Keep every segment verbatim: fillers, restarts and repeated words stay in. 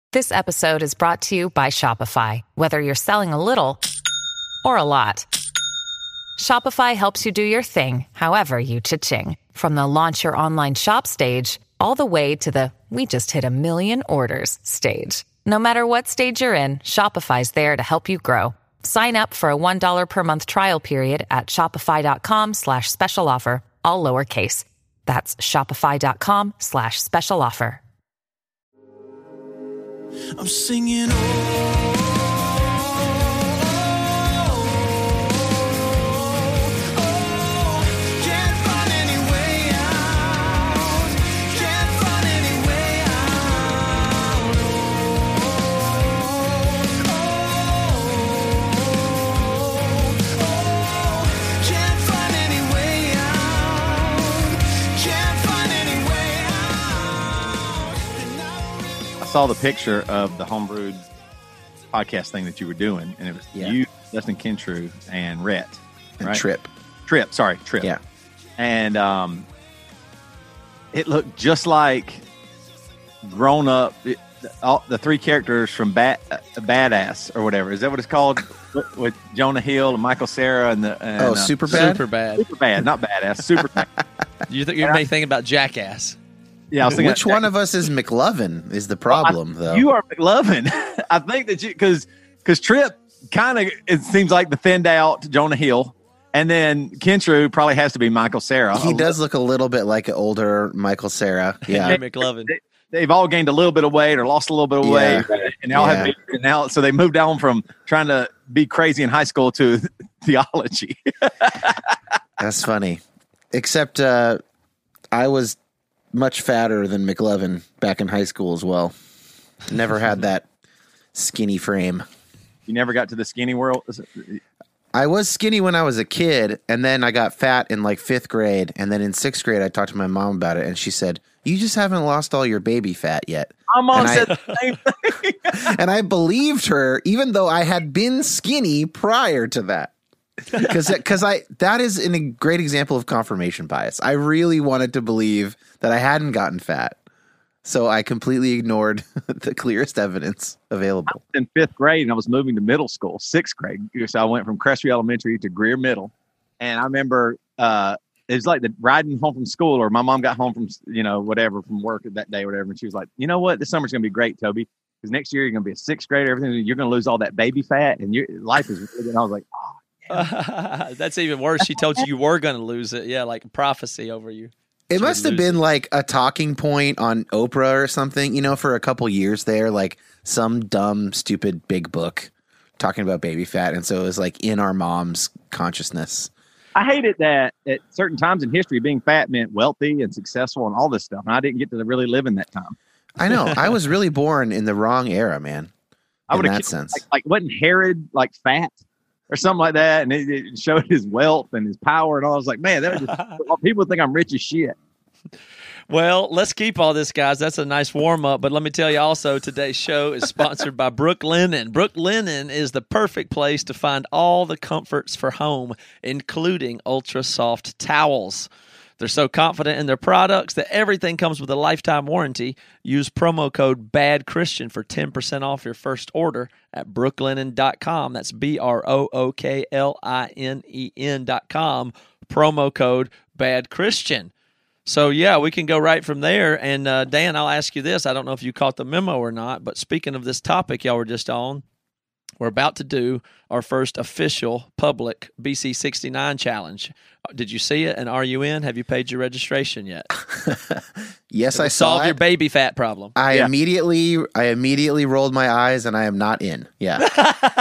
This episode is brought to you by Shopify. Whether you're selling a little or a lot, Shopify helps you do your thing, however you cha-ching. From the launch your online shop stage, all the way to the we just hit a million orders stage. No matter what stage you're in, Shopify's there to help you grow. Sign up for a one dollar per month trial period at shopify.com slash special offer, all lowercase. That's shopify.com slash special offer. I'm singing, oh. Saw the picture of the Homebrewed podcast thing that you were doing, and it was yeah. you, Dustin Kentrew, and Rhett, right? And Trip. Trip, sorry, Trip. Yeah. And um, it looked just like grown up. It, all, the three characters from Bat, uh, Badass or whatever. Is that what it's called? with, with Jonah Hill and Michael Cera and the and, oh, uh, super bad, super bad, super bad, not Badass, super bad. You think you may think about Jackass? Yeah, I was thinking which one of us is McLovin is the problem, well, I, though. You are McLovin. I think that you because because Trip kind of it seems like the thinned out Jonah Hill, and then Kentrew probably has to be Michael Cera. He does look a little bit like an older Michael Cera. Yeah, McLovin. They, they've all gained a little bit of weight or lost a little bit of yeah. weight, and they all yeah. have beards, and now so they moved on from trying to be crazy in high school to theology. That's funny. Except uh, I was much fatter than McLovin back in high school as well. Never had that skinny frame. You never got to the skinny world? I was skinny when I was a kid, and then I got fat in like fifth grade, and then in sixth grade I talked to my mom about it, and she said, you just haven't lost all your baby fat yet. My mom and said I, the same thing. And I believed her, even though I had been skinny prior to that. Because because I that is an, a great example of confirmation bias. I really wanted to believe that I hadn't gotten fat, so I completely ignored the clearest evidence available. I was in fifth grade, and I was moving to middle school, sixth grade. So I went from Crestview Elementary to Greer Middle, and I remember uh, it was like the riding home from school, or my mom got home from you know whatever from work that day or whatever, and she was like, "You know what? This summer's going to be great, Toby, because next year you're going to be a sixth grader. Everything you're going to lose all that baby fat, and your life is." Really good. And I was like, "Oh." Uh, that's even worse. She told you you were going to lose it. Yeah, like prophecy over you. It she must have been it. like a talking point on Oprah or something, you know, for a couple years there, like some dumb, stupid big book talking about baby fat. And so it was like in our mom's consciousness. I hated that at certain times in history, being fat meant wealthy and successful and all this stuff. And I didn't get to really live in that time. I know. I was really born in the wrong era, man. I would in have that sense. Like, like, wasn't Herod like fat? Or something like that, and it, it showed his wealth and his power, and all. I was like, man, that was just, people think I'm rich as shit. Well, let's keep all this, guys. That's a nice warm-up, but let me tell you also, today's show is sponsored by Brook Linen. Brook Linen is the perfect place to find all the comforts for home, including ultra-soft towels. They're so confident in their products that everything comes with a lifetime warranty. Use promo code BADCHRISTIAN for ten percent off your first order at brooklinen dot com. That's B R O O K L I N E N dot com. Promo code BADCHRISTIAN. So, yeah, we can go right from there. And, uh, Dan, I'll ask you this. I don't know if you caught the memo or not, but speaking of this topic y'all were just on, we're about to do our first official public B C sixty-nine challenge. Did you see it? And are you in? Have you paid your registration yet? Yes, I saw solve it. your baby fat problem. I yeah. immediately, I immediately rolled my eyes, and I am not in. Yeah.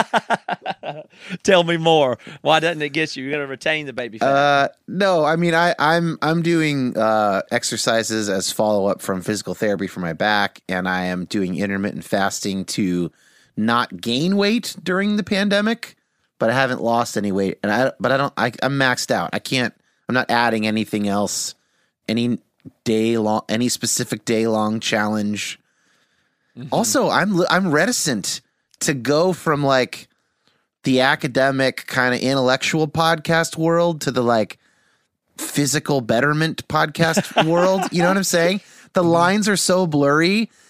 Tell me more. Why doesn't it get you? You're going to retain the baby fat. Uh, no, I mean, I, I'm I'm doing uh, exercises as follow up from physical therapy for my back, and I am doing intermittent fasting to not gain weight during the pandemic, but I haven't lost any weight. And I, but I don't, I, I'm maxed out. I can't, I'm not adding anything else, any day long, any specific day long challenge. Mm-hmm. Also, I'm, I'm reticent to go from like the academic kind of intellectual podcast world to the like physical betterment podcast world. You know what I'm saying? The lines are so blurry.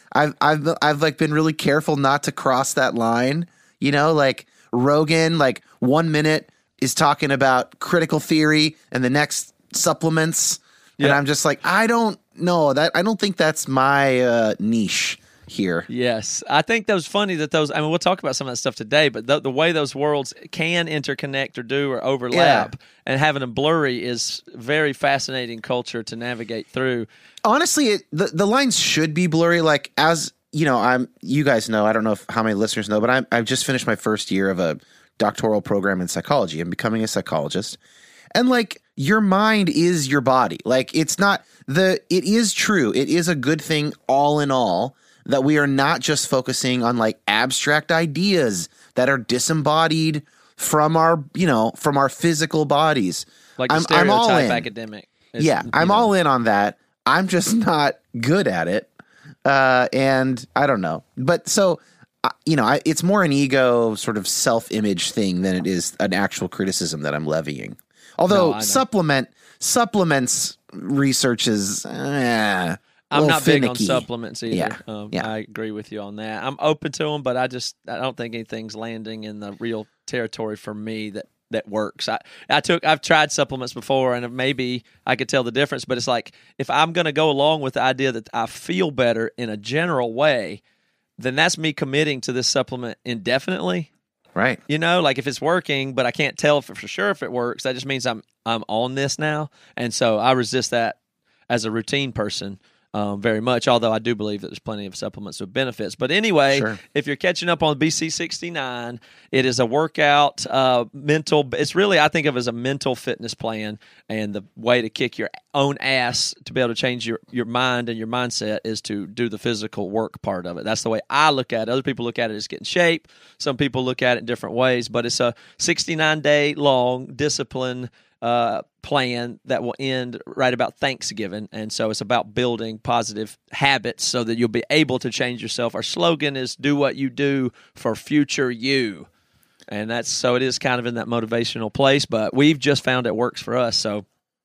I've I've I've like been really careful not to cross that line. You know, like Rogan, like one minute is talking about critical theory and the next supplements, and Yeah. I'm just like, I don't know that. I don't think that's my uh, niche here. Yes, I think that was funny that those. I mean, we'll talk about some of that stuff today, but the, the way those worlds can interconnect or do or overlap, Yeah. and having them blurry is very fascinating culture to navigate through. Honestly, it, the the lines should be blurry. Like as you know, I'm. You guys know. I don't know if, how many listeners know, but I'm. I've just finished my first year of a doctoral program in psychology. I'm becoming a psychologist, and like your mind is your body. Like it's not the. It is true. It is a good thing. All in all, that we are not just focusing on like abstract ideas that are disembodied from our, you know, from our physical bodies. Like the I'm, I'm all stereotype in. academic. It's, Yeah, you I'm know. all in on that. I'm just not good at it. Uh, and I don't know. But so, uh, you know, I, it's more an ego sort of self-image thing than it is an actual criticism that I'm levying. Although No, I know. supplement supplements research is eh, a I'm little not big on finicky. supplements either. Yeah, Um, yeah. I agree with you on that. I'm open to them, but I just I don't think anything's landing in the real territory for me that that works. I I took I've tried supplements before, and maybe I could tell the difference. But it's like if I'm going to go along with the idea that I feel better in a general way, then that's me committing to this supplement indefinitely. Right. You know, like if it's working, but I can't tell for, for sure if it works, that just means I'm I'm on this now, and so I resist that as a routine person um, very much. Although I do believe that there's plenty of supplements with benefits. But anyway, Sure. if you're catching up on B C sixty-nine, it is a workout, uh, mental. It's really I think of as a mental fitness plan, and the way to kick your own ass to be able to change your your mind and your mindset is to do the physical work part of it. That's the way I look at it. Other people look at it as get in shape. Some people look at it in different ways, but it's a sixty-nine day long discipline uh, plan that will end right about Thanksgiving. And so it's about building positive habits so that you'll be able to change yourself. Our slogan is do what you do for future you. And that's so it is kind of in that motivational place, but we've just found it works for us. So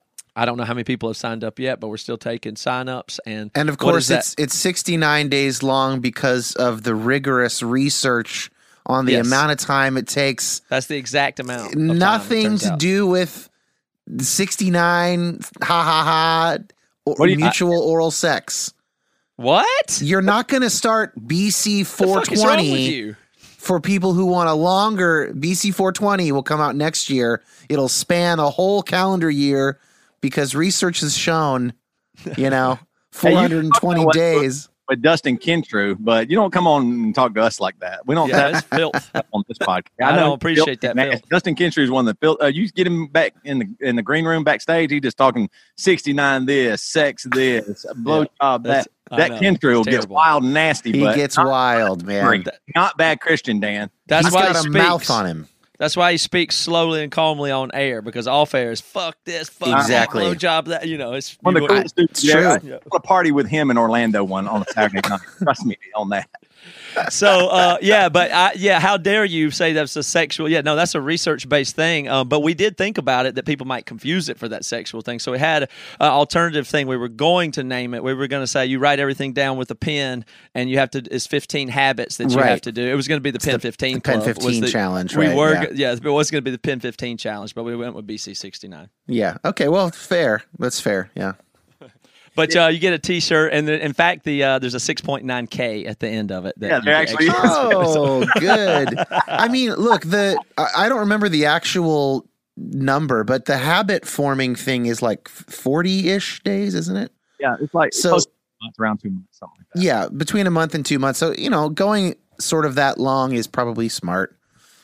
I don't know how many people have signed up yet, but we're still taking signups. And And of what is course, that? it's it's sixty-nine days long because of the rigorous research on the Yes. amount of time it takes. That's the exact amount. Of time, it Nothing turns to out. do with sixty-nine, ha ha ha, or What do you- mutual oral sex. What? You're not going to start B C The fuck is wrong with four twenty you? for people who want a longer. B C four twenty will come out next year. It'll span a whole calendar year because research has shown, you know, Hey, you four hundred twenty know what- days. with Dustin Kintrew, but you don't come on and talk to us like that. We don't Yeah, have that's filth. that on this podcast. I know don't appreciate filth, that, man. filth. Dustin Kintrew is one that fil- uh, you get him back in the in the green room backstage. He just talking sixty-nine this, sex this, blow job that. that's- I That know. Kintrew It's gets terrible. wild and nasty. He but gets not, wild, man. not bad Christian, Dan. That's He's why got he a speaks. mouth on him. That's why he speaks slowly and calmly on air, because off air is fuck this, fuck Exactly. that, job that. You know, it's One of you the know, coolest dudes. It's there. true. I want to party with him in Orlando one on a Saturday night. Trust me on that. So uh, yeah, but I, yeah, how dare you say that's a sexual? Yeah, no, that's a research based thing. Um, but we did think about it that people might confuse it for that sexual thing. So we had an alternative thing. We were going to name it. We were going to say you write everything down with a pen, and you have to. It's fifteen habits that you Right. have to do. It was going to be the Pen fifteen. the Pen Club, was fifteen the- challenge, We right, were, yeah. go- yeah, it was going to be the Pen fifteen challenge, but we went with B C sixty-nine. Yeah. Okay. Well, fair. That's fair. Yeah. But uh, you get a T-shirt, and the, in fact, the uh, there's a six point nine K at the end of it. That Yeah, you there can actually extra- is. Oh, good. I mean, look, the I I don't remember the actual number, but the habit forming thing is like forty-ish days, isn't it? Yeah, it's like So- it's it's around two months, something like that. Yeah, between a month and two months. So, you know, going sort of that long is probably smart.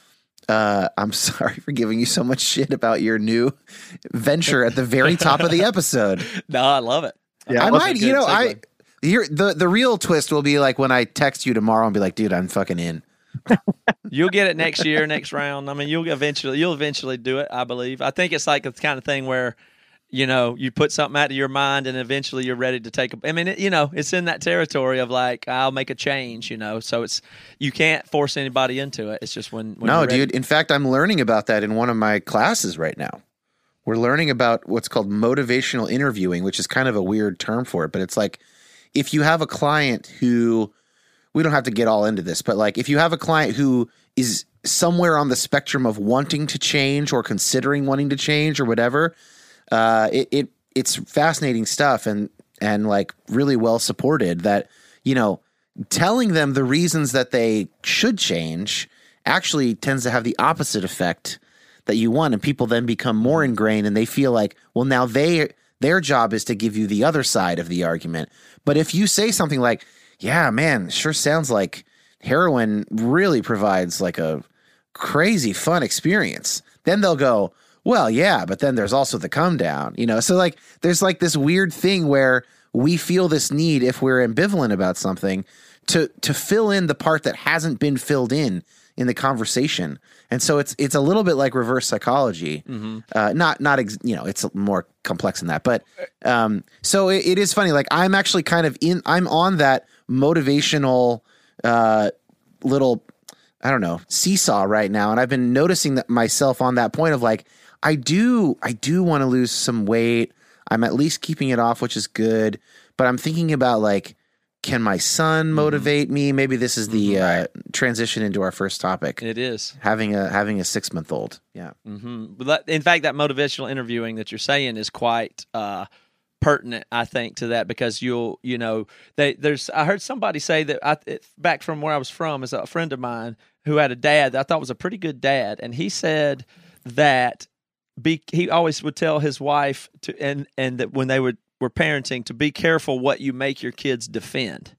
Uh, I'm sorry for giving you so much shit about your new venture at the very top of the episode. No, I love it. Yeah, I it was might, a you good know, I segue. here the the real twist will be like when I text you tomorrow and be like, dude, I'm fucking in. You'll get it next year, next round. I mean, you'll eventually, you'll eventually do it. I believe. I think it's like the kind of thing where, you know, you put something out of your mind, and eventually you're ready to take a. I mean, it, you know, it's in that territory of like, I'll make a change. You know, so it's you can't force anybody into it. It's just when. when No, you're ready. dude. In fact, I'm learning about that in one of my classes right now. We're learning about what's called motivational interviewing, which is kind of a weird term for it, but it's like if you have a client who we don't have to get all into this, but like if you have a client who is somewhere on the spectrum of wanting to change or considering wanting to change or whatever, uh, it, it it's fascinating stuff and and like really well supported that, you know, telling them the reasons that they should change actually tends to have the opposite effect that you want. And people then become more ingrained and they feel like, well, now they their job is to give you the other side of the argument. But if you say something like, yeah, man, sure sounds like heroin really provides like a crazy fun experience, then they'll go, well, yeah, but then there's also the come down, you know? So like, there's like this weird thing where we feel this need, if we're ambivalent about something, to, to fill in the part that hasn't been filled in in the conversation. And so it's, it's a little bit like reverse psychology. Mm-hmm. Uh, not, not, ex- you know, it's more complex than that, but, um, so it, it is funny. Like I'm actually kind of in, I'm on that motivational, uh, little, I don't know, seesaw right now. And I've been noticing that myself on that point of like, I do, I do want to lose some weight. I'm at least keeping it off, which is good. But I'm thinking about like, can my son motivate mm-hmm. me? Maybe this is the mm-hmm. uh, transition into our first topic. It is having a having a six month old. Yeah. Mm-hmm. In fact, that motivational interviewing that you're saying is quite uh, pertinent, I think, to that because you'll, you know, they there's. I heard somebody say that I, it, back from where I was from, is a friend of mine who had a dad that I thought was a pretty good dad, and he said that be he always would tell his wife to and and that when they would. were parenting to be careful what you make your kids defend,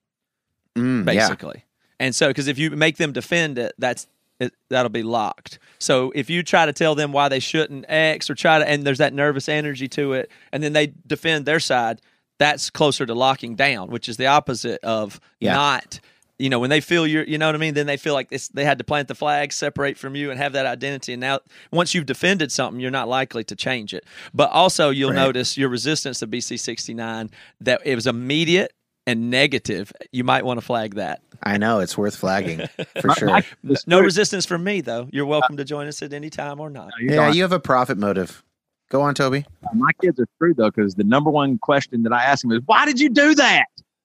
mm, basically. Yeah. And so, because if you make them defend it, that's it, that'll be locked. So if you try to tell them why they shouldn't X or try to, and there's that nervous energy to it, and then they defend their side, that's closer to locking down, which is the opposite of yeah. not. You know, when they feel you're, you know what I mean? Then they feel like this, they had to plant the flag, separate from you, and have that identity. And now, once you've defended something, you're not likely to change it. But also, you'll right. notice your resistance to B C sixty-nine, that it was immediate and negative. You might want to flag that. I know. It's worth flagging, for sure. No resistance from me, though. You're welcome to join us at any time or not. Yeah, you have a profit motive. Go on, Toby. My kids are screwed, though, because the number one question that I ask them is, why did you do that?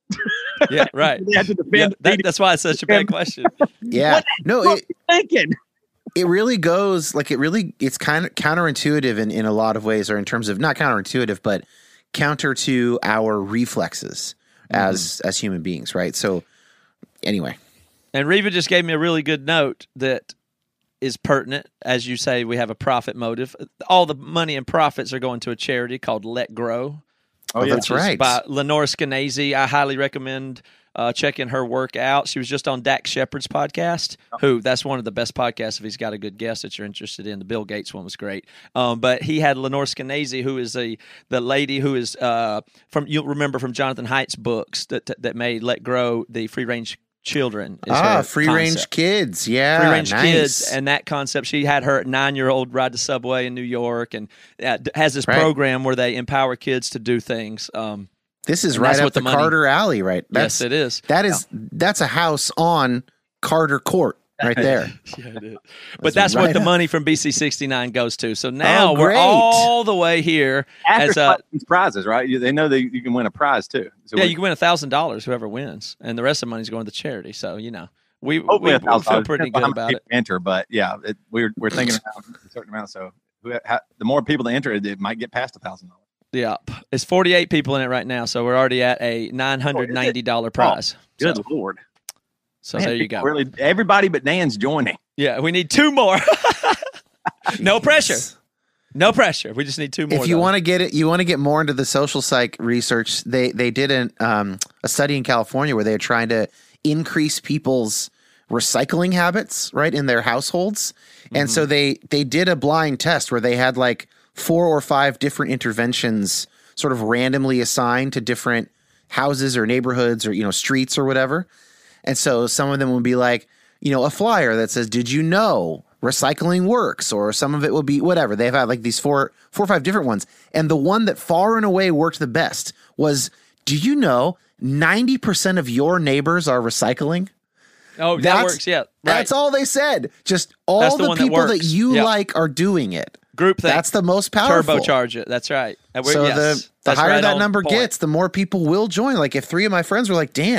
Yeah, right. They had to defend yeah, that, that's why it's such a bad question. Yeah, what no, what it, thinking. It really goes like it really. It's kind of counterintuitive in, in a lot of ways, or in terms of not counterintuitive, but counter to our reflexes mm-hmm. as as human beings, right? So, anyway, and Reva just gave me a really good note that is pertinent. As you say, we have a profit motive. All the money and profits are going to a charity called Let Grow. Oh, yeah, that's right. By Lenore Skenazy. I highly recommend uh, checking her work out. She was just on Dax Shepard's podcast, who that's one of the best podcasts if he's got a good guest that you're interested in. The Bill Gates one was great. Um, but he had Lenore Skenazy, who is a the lady who is uh, from, you'll remember from Jonathan Haidt's books that that made Let Grow, the free range children. Ah, free range kids. Yeah. Free range nice. kids. And that concept, she had her nine year old ride the subway in New York and uh, has this right. program where they empower kids to do things. Um, this is right up the, the Carter alley, right? That's, yes, it is. That is, yeah. That's a house on Carter Court right there. Yeah, it is. But that's, that's right what the up. money from B C sixty-nine goes to. So now oh, we're all the way here. After as a, these prizes, right? They know that you can win a prize too. So yeah, you can win a thousand dollars, whoever wins, and the rest of the money's going to charity. So you know, we we, we feel pretty good about it. Enter, but yeah, it, we're we're thinking about a certain amount. So who, ha, the more people that enter, it might get past a thousand dollars. Yeah, it's forty-eight people in it right now, so we're already at a nine hundred ninety dollar prize. Oh, good so, lord! So Man, there you go. Really, everybody but Dan's joining. Yeah, we need two more. No pressure. No pressure. We just need two more. If you though. want to get it, you want to get more into the social psych research. They they did an, um, a study in California where they were trying to increase people's recycling habits, right, in their households. Mm-hmm. And so they they did a blind test where they had like four or five different interventions sort of randomly assigned to different houses or neighborhoods or, you know, streets or whatever. And so some of them would be like, you know, a flyer that says, did you know recycling works? Or some of it will be whatever. They've had like these four, four or five different ones. And the one that far and away worked the best was, do you know ninety percent of your neighbors are recycling? Oh, that's, that works. Yeah. Right. That's all they said. Just all the, the people that, that you yep. like are doing it. Group thing. That's the most powerful. Turbocharge it. That's right. So yes, the, the higher right that number point. gets, the more people will join. Like if three of my friends were like, Dan,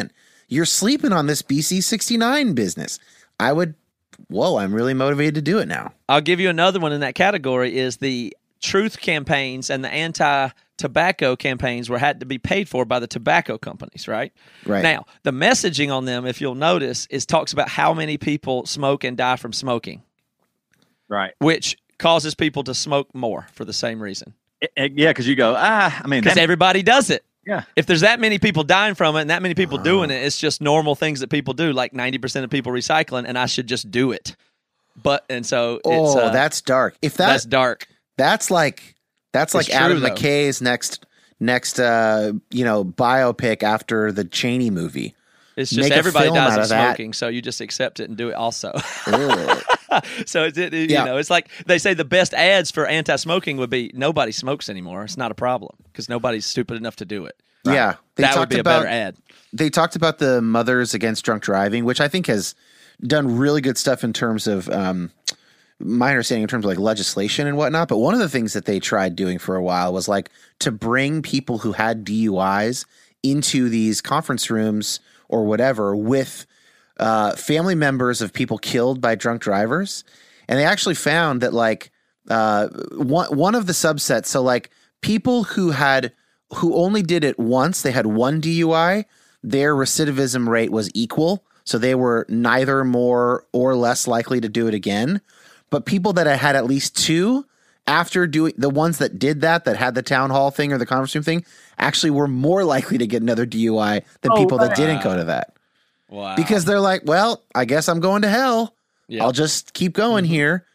you're sleeping on this B C sixty-nine business. I would, whoa, I'm really motivated to do it now. I'll give you another one in that category is the truth campaigns and the anti-tobacco campaigns were had to be paid for by the tobacco companies, right? Right. Now, the messaging on them, if you'll notice, is talks about how many people smoke and die from smoking, Right. which causes people to smoke more for the same reason. It- it- yeah, because you go, ah, I mean, Because that- everybody does it. yeah. If there's that many people dying from it and that many people doing it, it's just normal things that people do, like ninety percent of people recycling, and I should just do it. But, and so it's, Oh, uh, that's dark. If that, that's dark. That's like that's like It's Adam true, though. McKay's next next uh you know biopic after the Cheney movie. It's just Make a everybody film dies out of of that. smoking, so you just accept it and do it also. Ugh. So it's, it, it- Yeah. you know, it's like they say the best ads for anti-smoking would be nobody smokes anymore. It's not a problem because nobody's stupid enough to do it. Yeah, they that would talked be a about better ad. they talked about the Mothers Against Drunk Driving, which I think has done really good stuff in terms of um, my understanding in terms of like legislation and whatnot. But one of the things that they tried doing for a while was like to bring people who had D U Is into these conference rooms or whatever with uh, family members of people killed by drunk drivers. And they actually found that like uh, one, one of the subsets, so like people who had, who only did it once, they had one D U I, their recidivism rate was equal. So they were neither more or less likely to do it again. But people that had at least two after doing the ones that did that, that had the town hall thing or the conference room thing, actually were more likely to get another D U I than Oh, people that wow. didn't go to that. Wow. Because they're like, well, I guess I'm going to hell. Yeah. I'll just keep going here.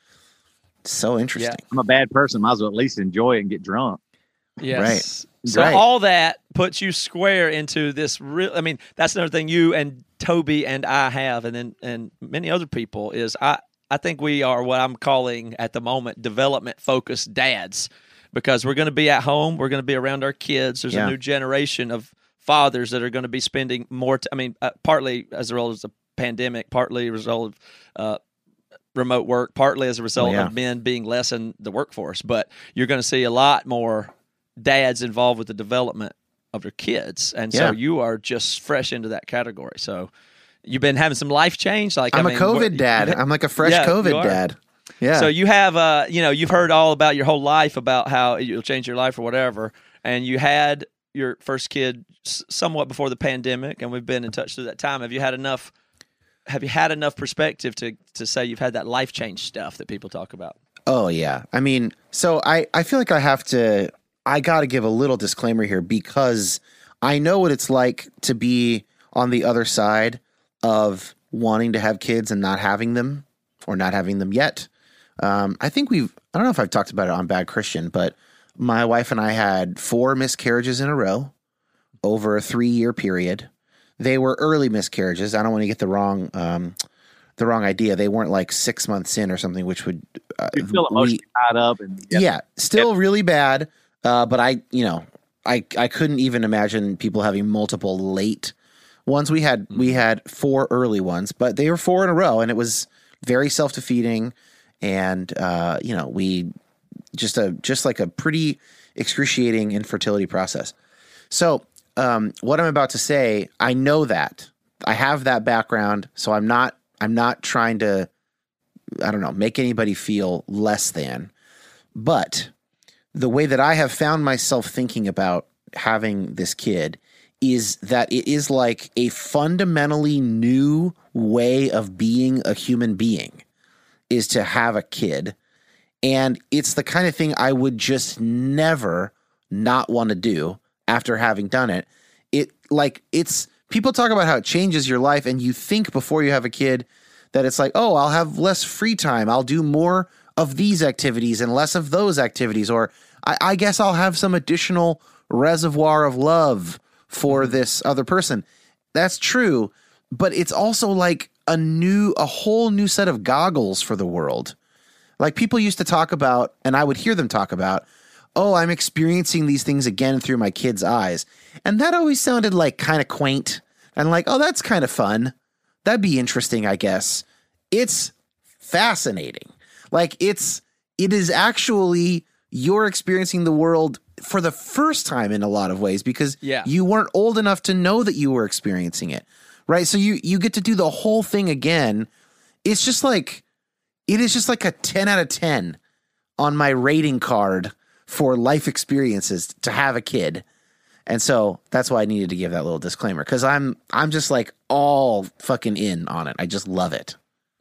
So interesting. I'm a bad person. Might as well at least enjoy it and get drunk. Yes. Right. So Right. all that puts you square into this real. I mean, that's another thing you and Toby and I have, and then and many other people is I. I think we are what I'm calling at the moment development focused dads, because we're going to be at home, we're going to be around our kids. There's Yeah. a new generation of fathers that are going to be spending more. T- I mean, uh, partly as a result of the pandemic, partly as a result of uh, remote work, partly as a result Oh, yeah. of men being less in the workforce. But you're going to see a lot more dads involved with the development of their kids, and so Yeah. you are just fresh into that category. So you've been having some life change. Like I'm I mean, a COVID what- dad. you- I'm like a fresh Yeah, you COVID are. dad. Yeah. So you have, uh, you know, you've heard all about your whole life about how you'll change your life or whatever, and you had your first kid s- somewhat before the pandemic, and we've been in touch through that time. Have you had enough? Have you had enough perspective to to say you've had that life change stuff that people talk about? Oh yeah. I mean, so I, I feel like I have to, I got to give a little disclaimer here because I know what it's like to be on the other side of wanting to have kids and not having them or not having them yet. Um, I think we've, I don't know if I've talked about it on Bad Christian, but my wife and I had four miscarriages in a row over a three year period. They were early miscarriages. I don't want to get the wrong, um, the wrong idea. They weren't like six months in or something, which would, uh, You feel we- emotionally tied up, and yeah, still really bad. Uh, but I, you know, I, I couldn't even imagine people having multiple late ones. We had, we had four early ones, but they were four in a row, and it was very self-defeating. And, uh, you know, we just a, just like a pretty excruciating infertility process. So, um, what I'm about to say, I know that I have that background, so I'm not, I'm not trying to, I don't know, make anybody feel less than, but the way that I have found myself thinking about having this kid is that it is like a fundamentally new way of being a human being is to have a kid. And it's the kind of thing I would just never not want to do after having done it. It like it's people talk about how it changes your life, and you think before you have a kid that it's like, oh, I'll have less free time. I'll do more of these activities and less of those activities. Or I, I guess I'll have some additional reservoir of love for this other person. That's true. But it's also like a new, a whole new set of goggles for the world. Like people used to talk about, and I would hear them talk about, oh, I'm experiencing these things again through my kids' eyes. And that always sounded like kind of quaint and like, oh, that's kind of fun. That'd be interesting, I guess. It's fascinating. Like it's, it is actually, you're experiencing the world for the first time in a lot of ways because Yeah. you weren't old enough to know that you were experiencing it. right? So you you get to do the whole thing again. It's just like it is just like a ten out of ten on my rating card for life experiences to have a kid. And so that's why I needed to give that little disclaimer, because I'm I'm just like all fucking in on it. I just love it.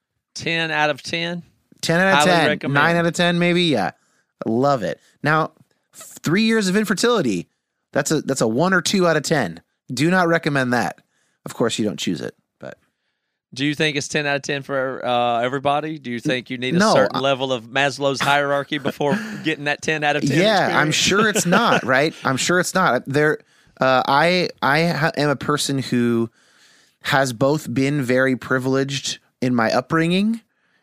ten out of ten? ten out of Highly ten. recommend. nine out of ten maybe. Yeah. I love it. Now, three years of infertility, that's a that's a one or two out of ten. Do not recommend that. Of course, you don't choose it, but Do you think it's ten out of ten for uh, everybody? Do you think you need a No, certain I- level of Maslow's hierarchy before getting that ten out of ten? yeah, experience? I'm sure it's not, right? I'm sure it's not. There, uh, I I ha- am a person who has both been very privileged in my upbringing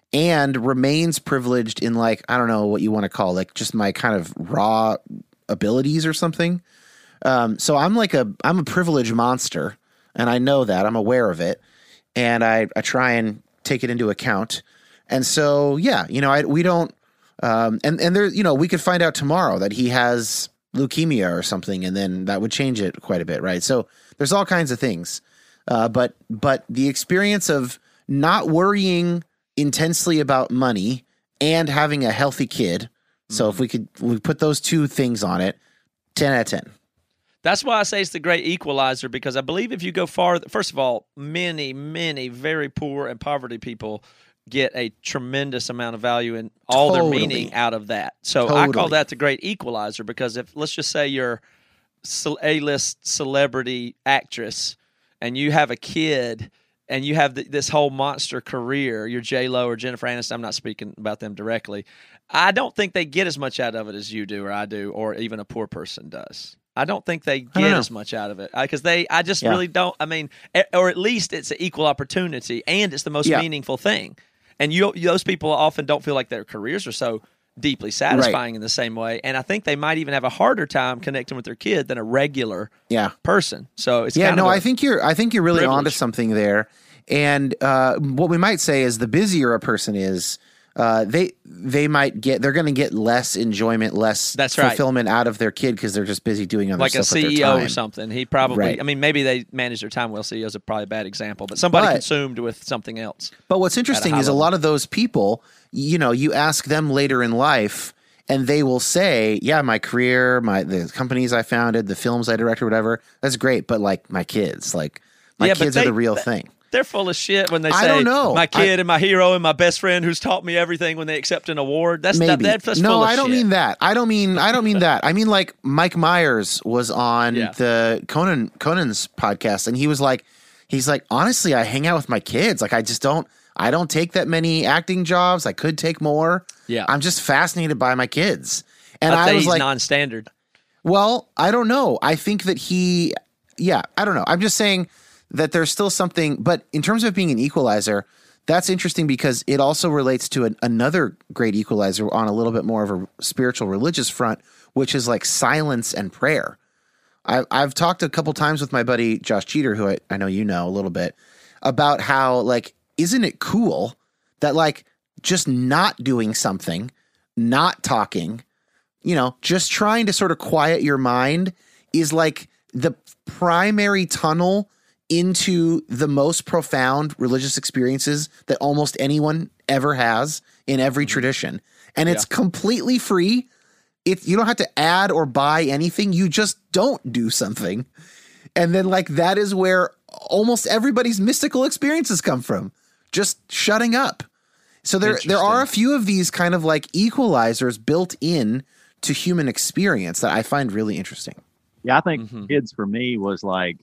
and remains privileged in, like, I don't know what you want to call, like, just my kind of raw abilities or something. Um, so I'm like a I'm a privileged monster, and I know that. I'm aware of it, and I I try and take it into account. And so, yeah, you know, I we don't. Um, and, and there, you know, we could find out tomorrow that he has leukemia or something, and then that would change it quite a bit, right? So there's all kinds of things. Uh, but, but the experience of not worrying intensely about money and having a healthy kid. So if we could, we put those two things on it, ten out of ten. That's why I say it's the great equalizer, because I believe if you go far, first of all, many, many very poor and poverty people get a tremendous amount of value in all Totally. their meaning out of that. So I call Totally. that the great equalizer, because if, let's just say you're ce- A-list celebrity actress and you have a kid and you have th- this whole monster career, you're J-Lo or Jennifer Aniston, I'm not speaking about them directly, I don't think they get as much out of it as you do or I do or even a poor person does. I don't think they I don't get know. as much out of it because they. I just Yeah. really don't. I mean, eh, or at least it's an equal opportunity, and it's the most Yeah. meaningful thing. And you, those people often don't feel like their careers are so deeply satisfying in the same way. And I think they might even have a harder time connecting with their kid than a regular Yeah. person. So it's Yeah, kind no, of a- I think you're I think you're really privilege. onto something there. And uh, what we might say is the busier a person is, uh, they they might get they're going to get less enjoyment, less That's right. fulfillment out of their kid because they're just busy doing other like a stuff with their C E O or time. something. He probably. Right. I mean, maybe they manage their time well. C E Os are probably a bad example, but somebody But- consumed with something else. But what's interesting high is a level. lot of those people, you know, you ask them later in life and they will say, yeah, my career, my the companies I founded, the films I directed, whatever, that's great. But like my kids, like my Yeah, but kids are they- the real thing. They're full of shit when they I say, don't know. my I- kid and my hero and my best friend who's taught me everything when they accept an award. That's Maybe. That, that's no, full of I don't shit. mean that. I don't mean I don't mean that. I mean like Mike Myers was on Yeah. the Conan Conan's podcast and he was like he's like, honestly, I hang out with my kids. Like I just don't I don't take that many acting jobs. I could take more. Yeah. I'm just fascinated by my kids. And I'd I say was he's like, non-standard. well, I don't know. I think that he, yeah, I don't know. I'm just saying that there's still something, but in terms of being an equalizer, that's interesting because it also relates to an, another great equalizer on a little bit more of a spiritual religious front, which is like silence and prayer. I, I've talked a couple times with my buddy Josh Cheater, who I, I know you know a little bit, about how like, isn't it cool that like just not doing something, not talking, you know, just trying to sort of quiet your mind is like the primary tunnel into the most profound religious experiences that almost anyone ever has in every tradition. And it's completely free. It, you don't have to add or buy anything. You just don't do something. And then like that is where almost everybody's mystical experiences come from. Just shutting up. So there there are a few of these kind of like equalizers built in to human experience that I find really interesting. Yeah, I think Mhm. kids for me was like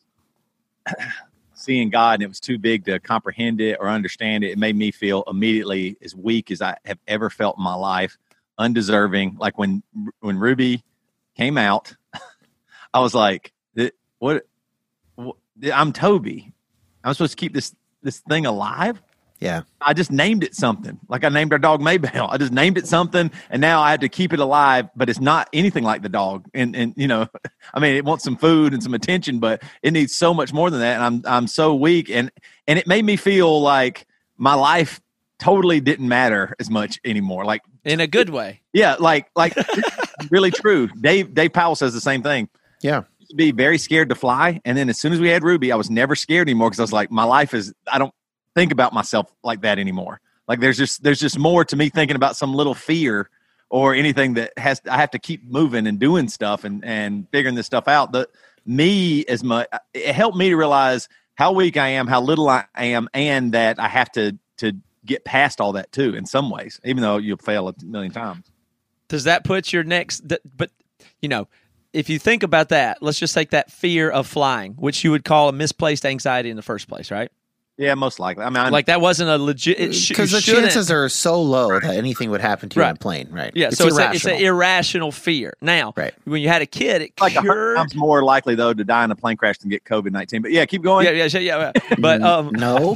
seeing God, and it was too big to comprehend it or understand it. It made me feel immediately as weak as I have ever felt in my life, undeserving. Like when when Ruby came out, I was like, "What? what I'm Toby. I'm supposed to keep this this thing alive." Yeah. I just named it something. Like I named our dog Maybell. I just named it something, and now I have to keep it alive, but it's not anything like the dog. And and you know, I mean, it wants some food and some attention, but it needs so much more than that. And I'm I'm so weak, and and it made me feel like my life totally didn't matter as much anymore. Like In a good way. yeah, like like really true. Dave Dave Powell says the same thing. Yeah. to be very scared to fly. And then as soon as we had Ruby, I was never scared anymore because I was like, my life is, I don't think about myself like that anymore. Like there's just, there's just more to me thinking about some little fear or anything that has, I have to keep moving and doing stuff and, and figuring this stuff out. But me as much, it helped me to realize how weak I am, how little I am, and that I have to, to get past all that too in some ways, even though you'll fail a million times. Does that put your next, but you know, if you think about that, let's just take that fear of flying, which you would call a misplaced anxiety in the first place, right? Yeah, most likely. I mean, I'm, like that wasn't a legit. Because the chances are so low that anything would happen to you right. on a plane, right? Yeah, it's so it's, a, irrational. it's an irrational fear. Now, right. when you had a kid, it like cured. a times more likely though to die in a plane crash than get COVID nineteen. But yeah, keep going. Yeah, yeah, yeah. yeah. But um, no,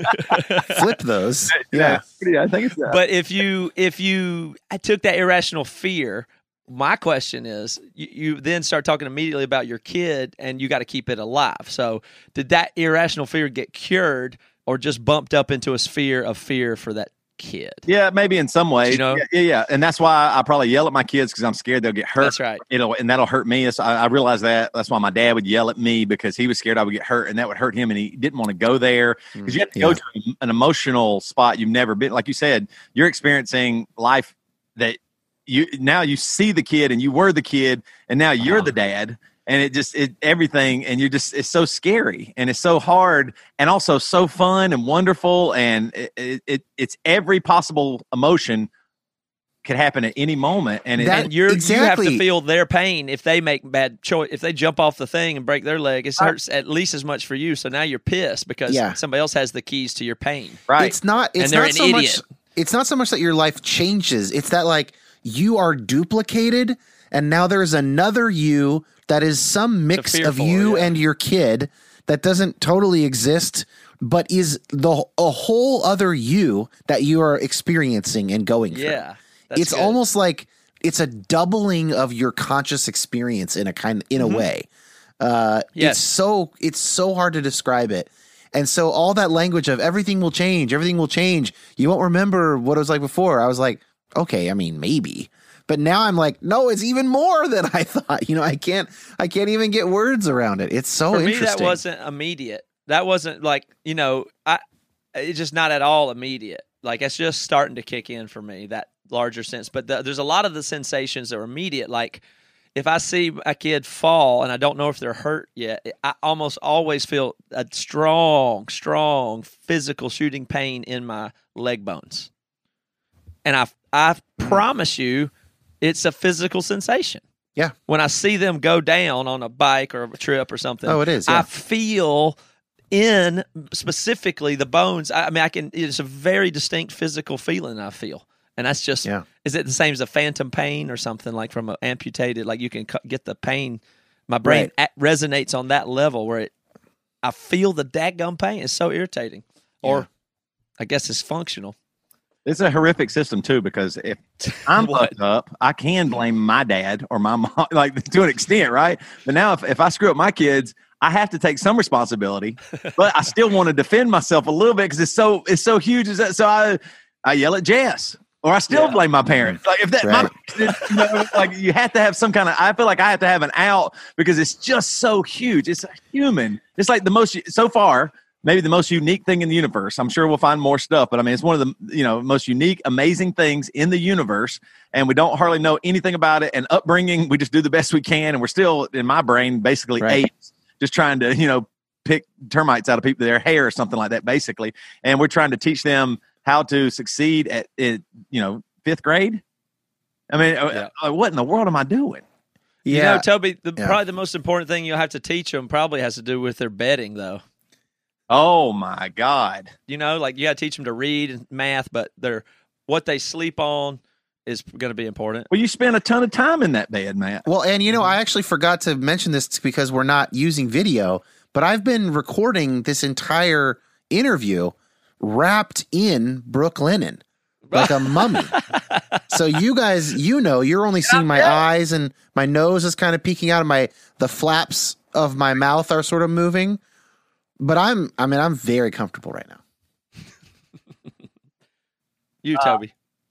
flip those. Yeah, yeah, I think it's that. But if you if you I took that irrational fear. My question is, you, you then start talking immediately about your kid, and you got to keep it alive. So, did that irrational fear get cured, or just bumped up into a sphere of fear for that kid? Yeah, maybe in some ways. You know? Yeah, yeah, yeah. And that's why I probably yell at my kids because I'm scared they'll get hurt. That's right. It'll and that'll hurt me. So I, I realize that. That's why my dad would yell at me because he was scared I would get hurt, and that would hurt him, and he didn't want to go there because you have to yeah. go to an emotional spot you've never been. Like you said, you're experiencing life that. You now you see the kid and you were the kid and now you're the dad and it just it everything and you just it's so scary and it's so hard and also so fun and wonderful and it, it, it it's every possible emotion could happen at any moment and, it, That- And you're, Exactly. you have to feel their pain if they make bad choice. If they jump off the thing and break their leg, it hurts at least as much for you. So now you're pissed because Yeah. somebody else has the keys to your pain. right. It's not. It's And they're not an so idiot. much. It's not so much that your life changes. It's that like you are duplicated, and now there's another you that is some mix of fearful, you yeah. and your kid that doesn't totally exist, but is the a whole other you that you are experiencing and going through. Yeah. That's it's good. almost like it's a doubling of your conscious experience in a kind in a way. Uh, Yes. It's so it's so hard to describe it. And so all that language of everything will change, everything will change. You won't remember what it was like before. I was like, okay, I mean, maybe. But now I'm like, no, it's even more than I thought. You know, I can't I can't even get words around it. It's so For me, interesting. that wasn't immediate. That wasn't like, you know, I it's just not at all immediate. Like it's just starting to kick in for me, that larger sense. But the, there's a lot of the sensations that are immediate. Like if I see a kid fall and I don't know if they're hurt yet, I almost always feel a strong, strong physical shooting pain in my leg bones. And I, I promise you, it's a physical sensation. Yeah. When I see them go down on a bike or a trip or something, Oh, it is, I yeah. feel in specifically the bones. I, I mean, I can. It's a very distinct physical feeling I feel, and that's just. Yeah. Is it the same as a phantom pain or something like from an amputated? Like you can cu- get the pain. My brain Right. a- resonates on that level where it. I feel the dadgum pain. It's so irritating, or Yeah. I guess it's functional. It's a horrific system too because if I'm What? fucked up, I can blame my dad or my mom, like to an extent, right? But now if, if I screw up my kids, I have to take some responsibility, but I still want to defend myself a little bit because it's so it's so huge. Is that so? I I yell at Jess, or I still Yeah. blame my parents. Like if that, Right. my, you know, like you have to have some kind of. I feel like I have to have an out because it's just so huge. It's a human. It's like the most so far. Maybe the most unique thing in the universe. I'm sure we'll find more stuff, but I mean, it's one of the you know most unique, amazing things in the universe, and we don't hardly know anything about it. And upbringing, we just do the best we can, and we're still in my brain basically Right. apes, just trying to you know pick termites out of people their hair or something like that, basically. And we're trying to teach them how to succeed at, at you know fifth grade. I mean, Yeah. uh, what in the world am I doing? You Yeah. know, Toby, the, Yeah. probably the most important thing you'll have to teach them probably has to do with their bedding, though. Oh my God! You know, like you got to teach them to read and math, but their what they sleep on is going to be important. Well, you spend a ton of time in that bed, Matt. Well, and you know, I actually forgot to mention this because we're not using video, but I've been recording this entire interview wrapped in Brooke linen, like a mummy. So you guys, you know, you're only seeing my eyes and my nose is kind of peeking out of my, the flaps of my mouth are sort of moving. But I'm, I mean, I'm very comfortable right now. You, Toby. Yep.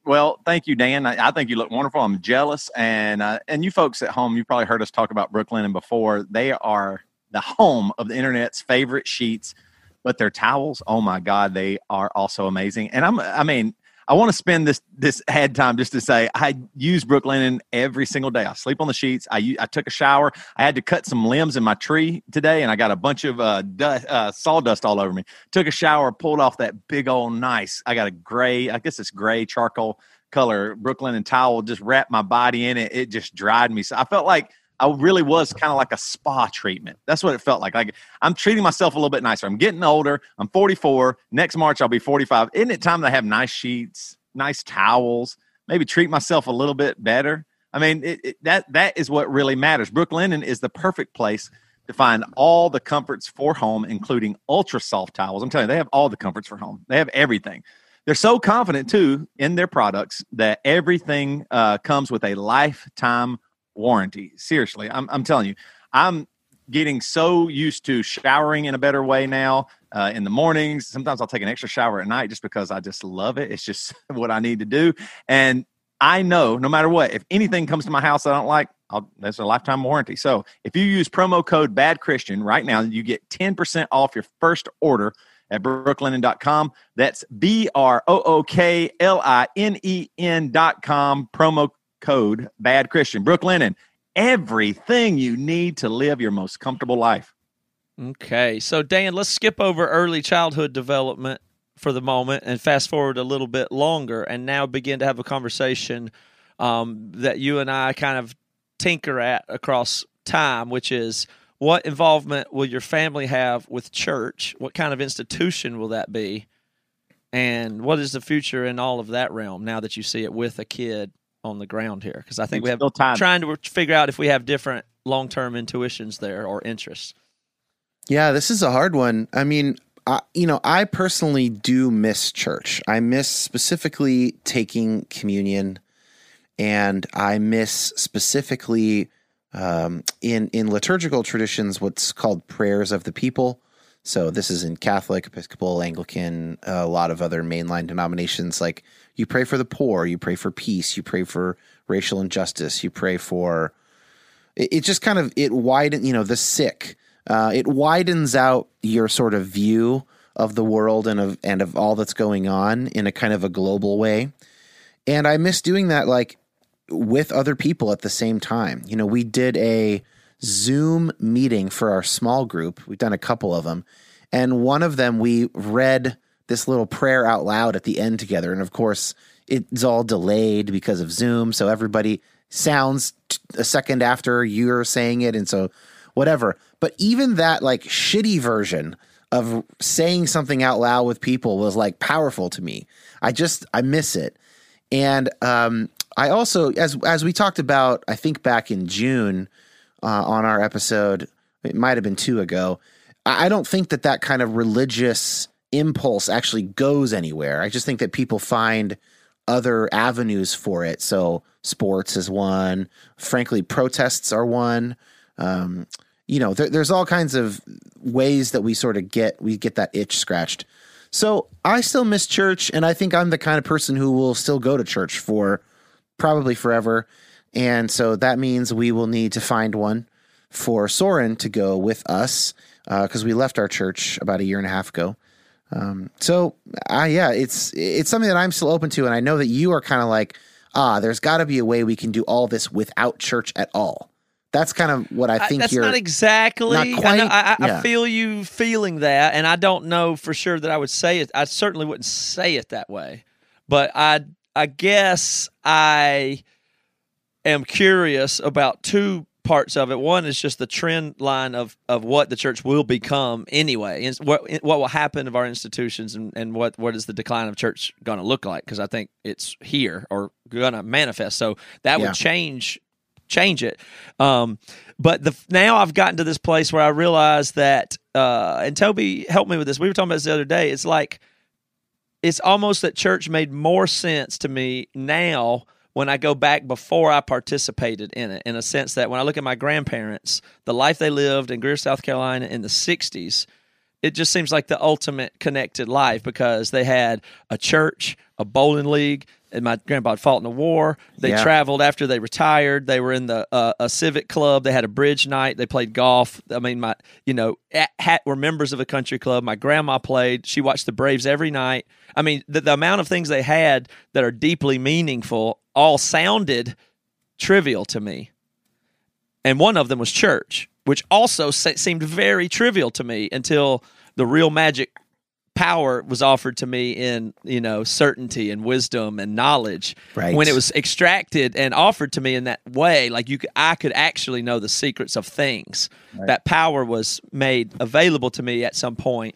Well, thank you, Dan. I, I think you look wonderful. I'm jealous. And uh, and you folks at home, you probably heard us talk about Brooke Linen before. They are the home of the internet's favorite sheets, but their towels, oh my God, they are also amazing. And I'm, I mean, I want to spend this this ad time just to say I use Brooke Linen every single day. I sleep on the sheets. I I took a shower. I had to cut some limbs in my tree today, and I got a bunch of uh, dust, uh, sawdust all over me. Took a shower, pulled off that big old nice. I got a gray, I guess it's gray charcoal color Brooke Linen towel. Just wrapped my body in it. It just dried me. So I felt like I really was kind of like a spa treatment. That's what it felt like. Like I'm treating myself a little bit nicer. I'm getting older. I'm forty-four. Next March, I'll be forty-five. Isn't it time to have nice sheets, nice towels, maybe treat myself a little bit better? I mean, it, it, that that is what really matters. Brooke Linen is the perfect place to find all the comforts for home, including ultra soft towels. I'm telling you, they have all the comforts for home. They have everything. They're so confident, too, in their products that everything uh, comes with a lifetime warranty. Seriously, I'm, I'm telling you, I'm getting so used to showering in a better way now uh, in the mornings. Sometimes I'll take an extra shower at night just because I just love it. It's just what I need to do. And I know no matter what, if anything comes to my house I don't like, I'll, that's a lifetime warranty. So if you use promo code Bad Christian right now, you get ten percent off your first order at brooke linen dot com. That's B R O O K L I N E N dot com. Promo code Bad Christian. Brooke Linen, everything you need to live your most comfortable life. Okay, so Dan, let's skip over early childhood development for the moment and fast forward a little bit longer and now begin to have a conversation um, that you and I kind of tinker at across time, which is what involvement will your family have with church? What kind of institution will that be? And what is the future in all of that realm now that you see it with a kid on the ground here? Because I think it's we have time. trying to figure out if we have different long-term intuitions there or interests. Yeah, this is a hard one. I mean, I, you know, I personally do miss church. I miss specifically taking communion, and I miss specifically um, in in liturgical traditions what's called prayers of the people. So this is in Catholic, Episcopal, Anglican, a lot of other mainline denominations. Like you pray for the poor, you pray for peace, you pray for racial injustice, you pray for. It, it just kind of it widen, you know, the sick. Uh, it widens out your sort of view of the world and of and of all that's going on in a kind of a global way. And I miss doing that like with other people at the same time. You know, we did a Zoom meeting for our small group. We've done a couple of them. And one of them, we read this little prayer out loud at the end together. And of course, it's all delayed because of Zoom. So everybody sounds t- a second after you're saying it. And so whatever. But even that like shitty version of saying something out loud with people was like powerful to me. I just, I miss it. And um, I also, as as we talked about, I think back in June uh, on our episode, it might have been two ago, I don't think that that kind of religious impulse actually goes anywhere. I just think that people find other avenues for it. So sports is one. Frankly, protests are one. Um, you know, there, there's all kinds of ways that we sort of get, we get that itch scratched. So I still miss church, and I think I'm the kind of person who will still go to church for probably forever. And so that means we will need to find one for Soren to go with us because uh, we left our church about a year and a half ago. Um, so uh, yeah, it's, it's something that I'm still open to. And I know that you are kind of like, ah, there's got to be a way we can do all this without church at all. That's kind of what I think I, that's you're. That's not exactly. Not quite, I, know, I, yeah. I feel you feeling that, and I don't know for sure that I would say it. I certainly wouldn't say it that way, but I, I guess I am curious about two parts of it. One is just the trend line of, of what the church will become anyway, and what what will happen of our institutions, and, and what, what is the decline of church going to look like? Because I think it's here or going to manifest. So that yeah. would change. change it. Um, but the now I've gotten to this place where I realize that, uh, and Toby helped me with this. We were talking about this the other day. It's like, it's almost that church made more sense to me now when I go back before I participated in it, in a sense that when I look at my grandparents, the life they lived in Greer, South Carolina in the sixties, it just seems like the ultimate connected life because they had a church, a bowling league, and my grandpa had fought in the war. They Yeah. traveled after they retired. They were in the uh, a civic club. They had a bridge night. They played golf. I mean, my you know at, had, were members of a country club. My grandma played. She watched the Braves every night. I mean, the, the amount of things they had that are deeply meaningful all sounded trivial to me. And one of them was church, which also se- seemed very trivial to me until the real magic power was offered to me in, you know, certainty and wisdom and knowledge. Right. When it was extracted and offered to me in that way, like you could, I could actually know the secrets of things. Right. That power was made available to me at some point.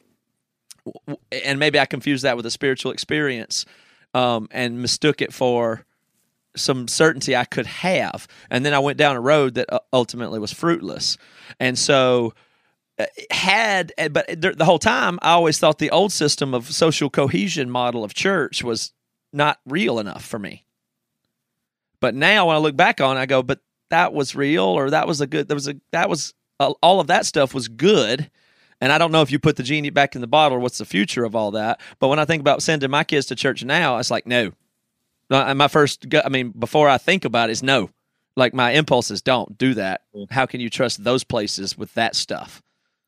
And maybe I confused that with a spiritual experience um, and mistook it for some certainty I could have. And then I went down a road that uh, ultimately was fruitless. And so had, but the whole time I always thought the old system of social cohesion model of church was not real enough for me. But now when I look back on it, I go, but that was real, or that was a good, there was a, that was, uh, all of that stuff was good. And I don't know if you put the genie back in the bottle or what's the future of all that. But when I think about sending my kids to church now, it's like, no. And my first, I mean, before I think about it is no. Like my impulse is don't do that. How can you trust those places with that stuff?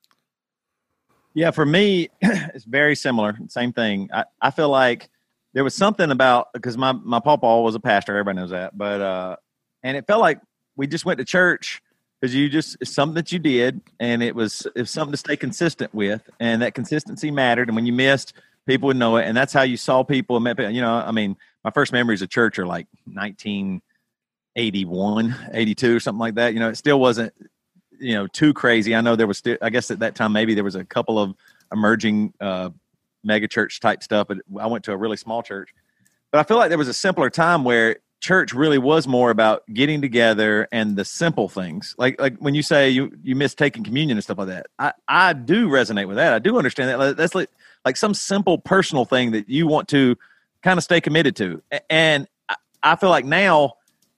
Yeah, for me, it's very similar. Same thing. I, I feel like there was something about, because my, my pawpaw was a pastor, everybody knows that. But, uh, and it felt like we just went to church because you just, it's something that you did, and it was, it was something to stay consistent with. And that consistency mattered. And when you missed, people would know it. And that's how you saw people and met people. You know, I mean, my first memories of church are like nineteen eighty-one, eighty-two, or something like that. You know, it still wasn't, you know, too crazy. I know there was still, I guess at that time, maybe there was a couple of emerging uh, mega church type stuff, but I went to a really small church. But I feel like there was a simpler time where church really was more about getting together and the simple things. Like, like when you say you, you miss taking communion and stuff like that, I, I do resonate with that. I do understand that. That's like, like some simple personal thing that you want to kind of stay committed to. And I, I feel like now,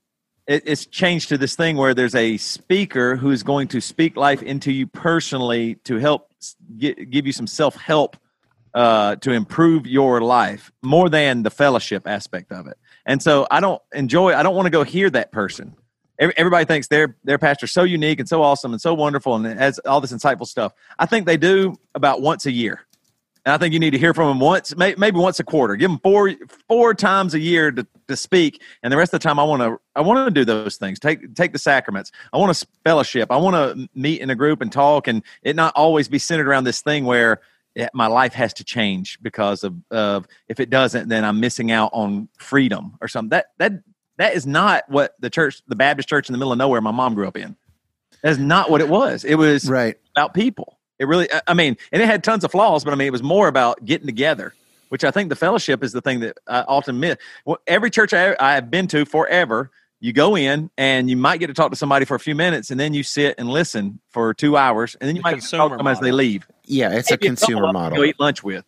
it's changed to this thing where there's a speaker who's going to speak life into you personally to help get, give you some self-help uh, to improve your life more than the fellowship aspect of it. And so I don't enjoy, I don't want to go hear that person. Everybody thinks their their pastor's so unique and so awesome and so wonderful and has all this insightful stuff. I think they do about once a year. And I think you need to hear from them once, maybe once a quarter. Give them four four times a year to, to speak, and the rest of the time, I want to I want to do those things. Take take the sacraments. I want to fellowship. I want to meet in a group and talk, and it not always be centered around this thing where it, my life has to change because of of if it doesn't, then I'm missing out on freedom or something. That that that is not what the church, the Baptist church in the middle of nowhere, my mom grew up in. That's not what it was. It was right. about people. It really, I mean, and it had tons of flaws, but I mean, it was more about getting together, which I think the fellowship is the thing that I often miss. Well, every church I, I have been to forever, you go in and you might get to talk to somebody for a few minutes, and then you sit and listen for two hours, and then you The might get to talk to them as they leave. Yeah, it's Maybe a consumer a model. Go eat lunch with.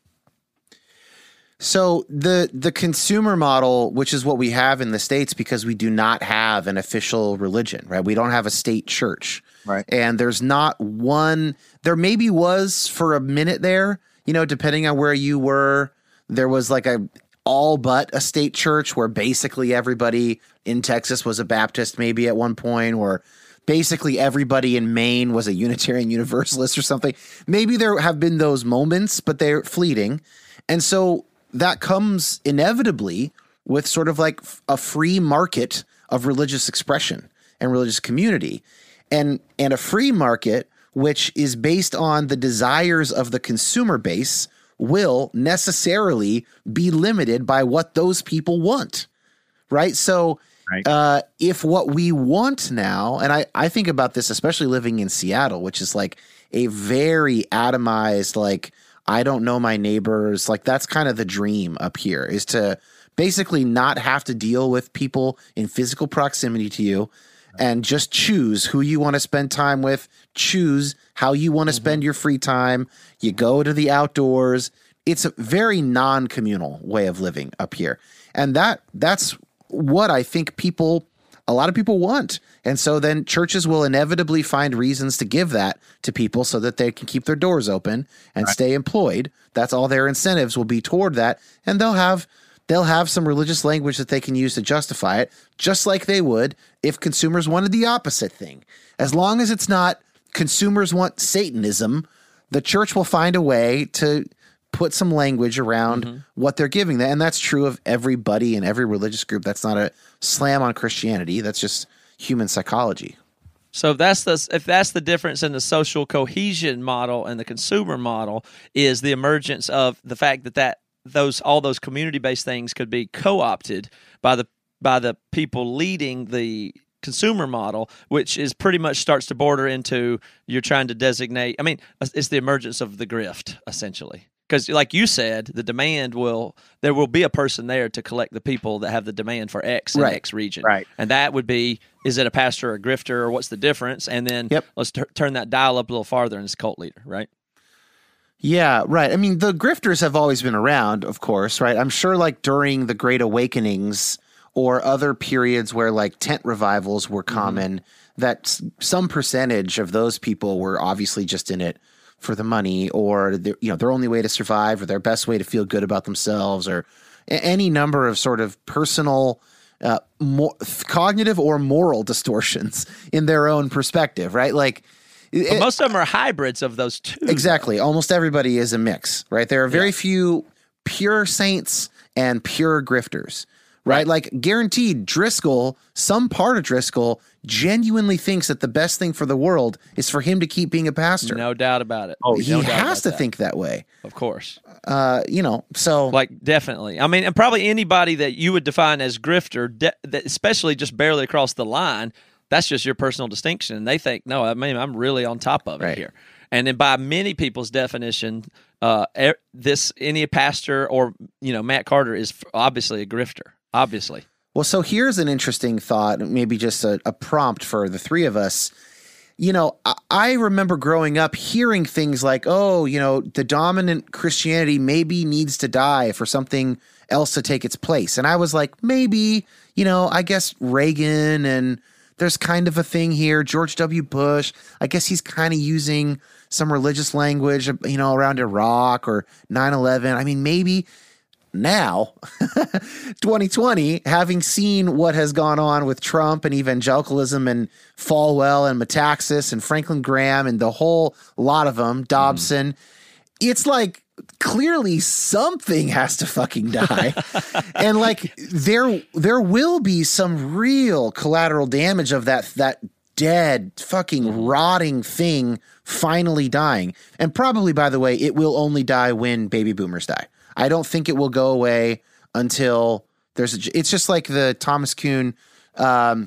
So the the consumer model, which is what we have in the States, because we do not have an official religion, right? We don't have a state church. Right. And there's not one, there maybe was for a minute there, you know, depending on where you were, there was like a all but a state church where basically everybody in Texas was a Baptist maybe at one point, or basically everybody in Maine was a Unitarian Universalist or something. Maybe there have been those moments, but they're fleeting. And so that comes inevitably with sort of like a free market of religious expression and religious community. And and a free market, which is based on the desires of the consumer base, will necessarily be limited by what those people want, right? So Right. uh, if what we want now, and I, I think about this, especially living in Seattle, which is like a very atomized, like, I don't know my neighbors, like that's kind of the dream up here, is to basically not have to deal with people in physical proximity to you, and just choose who you want to spend time with, choose how you want to mm-hmm. spend your free time. You go to the outdoors. It's a very non-communal way of living up here. And that that's what I think people, a lot of people want. And so then churches will inevitably find reasons to give that to people so that they can keep their doors open and right. stay employed. That's all their incentives will be toward that. And they'll have they'll have some religious language that they can use to justify it, just like they would if consumers wanted the opposite thing. As long as it's not consumers want Satanism, the church will find a way to put some language around mm-hmm. what they're giving them. And that's true of everybody in every religious group. That's not a slam on Christianity. That's just human psychology. So if that's the if that's the difference in the social cohesion model and the consumer model, is the emergence of the fact that, that those all those community-based things could be co-opted by the by the people leading the consumer model, which is pretty much starts to border into you're trying to designate. I mean, it's the emergence of the grift, essentially. Because, like you said, the demand will there will be a person there to collect the people that have the demand for X in right. X region, right? And that would be, is it a pastor or a grifter, or what's the difference? And then yep. let's t- turn that dial up a little farther, and it's cult leader, right? Yeah, right. I mean, the grifters have always been around, of course, right? I'm sure, like during the Great Awakenings or other periods where like tent revivals were common, mm-hmm. that s- some percentage of those people were obviously just in it for the money, or their, you know, their only way to survive, or their best way to feel good about themselves, or a- any number of sort of personal, uh, mo- cognitive or moral distortions in their own perspective, right? Like, But most of them are hybrids of those two. Exactly. Almost everybody is a mix, right? There are very Yeah. few pure saints and pure grifters, right? Right. Like guaranteed Driscoll, some part of Driscoll genuinely thinks that the best thing for the world is for him to keep being a pastor. No doubt about it. Oh, he no doubt has about to that. think that way. Of course. Uh, you know, so Like, definitely. I mean, and probably anybody that you would define as grifter, de- that especially just barely across the line, that's just your personal distinction. And they think, no, I mean, I'm really on top of it Right. here. And then by many people's definition, uh, er, this any pastor or, you know, Matt Carter is f- obviously a grifter, obviously. Well, so here's an interesting thought, maybe just a, a prompt for the three of us. You know, I, I remember growing up hearing things like, oh, you know, the dominant Christianity maybe needs to die for something else to take its place. And I was like, maybe, you know, I guess Reagan, and there's kind of a thing here. George W. Bush, I guess he's kind of using some religious language, you know, around Iraq or nine eleven. I mean, maybe. Now, twenty twenty, having seen what has gone on with Trump and evangelicalism and Falwell and Metaxas and Franklin Graham and the whole lot of them, Dobson, mm. it's like clearly something has to fucking die. And like there there will be some real collateral damage of that that dead fucking mm. rotting thing finally dying. And probably, by the way, it will only die when baby boomers die. I don't think it will go away until there's a, it's just like the Thomas Kuhn, um,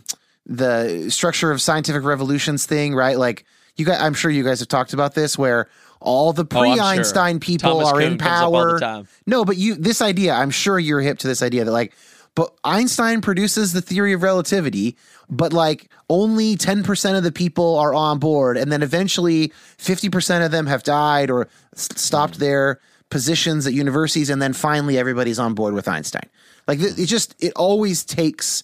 the structure of scientific revolutions thing, right? Like you guys, I'm sure you guys have talked about this where all the pre-Einstein oh, sure. people Thomas are Kuhn in comes up all the power. time. No, but you, this idea, I'm sure you're hip to this idea that like, but Einstein produces the theory of relativity, but like only ten percent of the people are on board. And then eventually fifty percent of them have died or s- stopped their positions at universities, and then finally everybody's on board with Einstein. Like it just, it always takes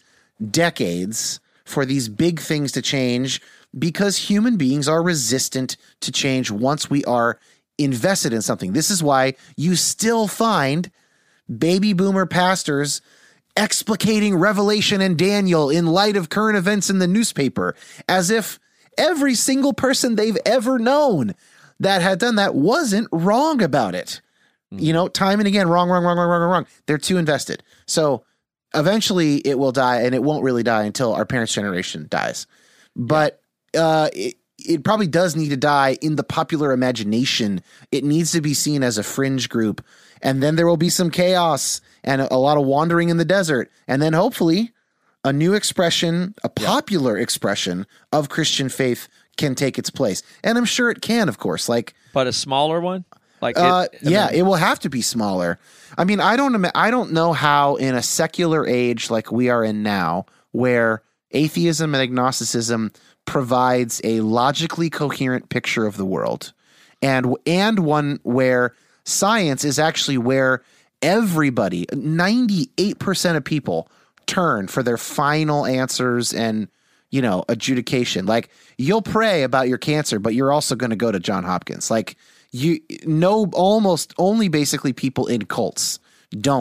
decades for these big things to change because human beings are resistant to change once we are invested in something. This is why you still find baby boomer pastors explicating Revelation and Daniel in light of current events in the newspaper, as if every single person they've ever known that had done that wasn't wrong about it. You know, time and again, wrong, wrong, wrong, wrong, wrong, wrong. They're too invested. So eventually it will die, and it won't really die until our parents' generation dies. But uh, it, it probably does need to die in the popular imagination. It needs to be seen as a fringe group. And then there will be some chaos and a, a lot of wandering in the desert. And then hopefully a new expression, a popular yeah. expression of Christian faith can take its place. And I'm sure it can, of course. Like, But a smaller one? Like uh, it, I yeah, mean, it will have to be smaller. I mean, I don't, I don't know how in a secular age like we are in now, where atheism and agnosticism provides a logically coherent picture of the world, and and one where science is actually where everybody, ninety-eight percent of people turn for their final answers and, you know, adjudication. Like you'll pray about your cancer, but you're also going to go to John Hopkins. Like, You know, almost only basically people in cults don't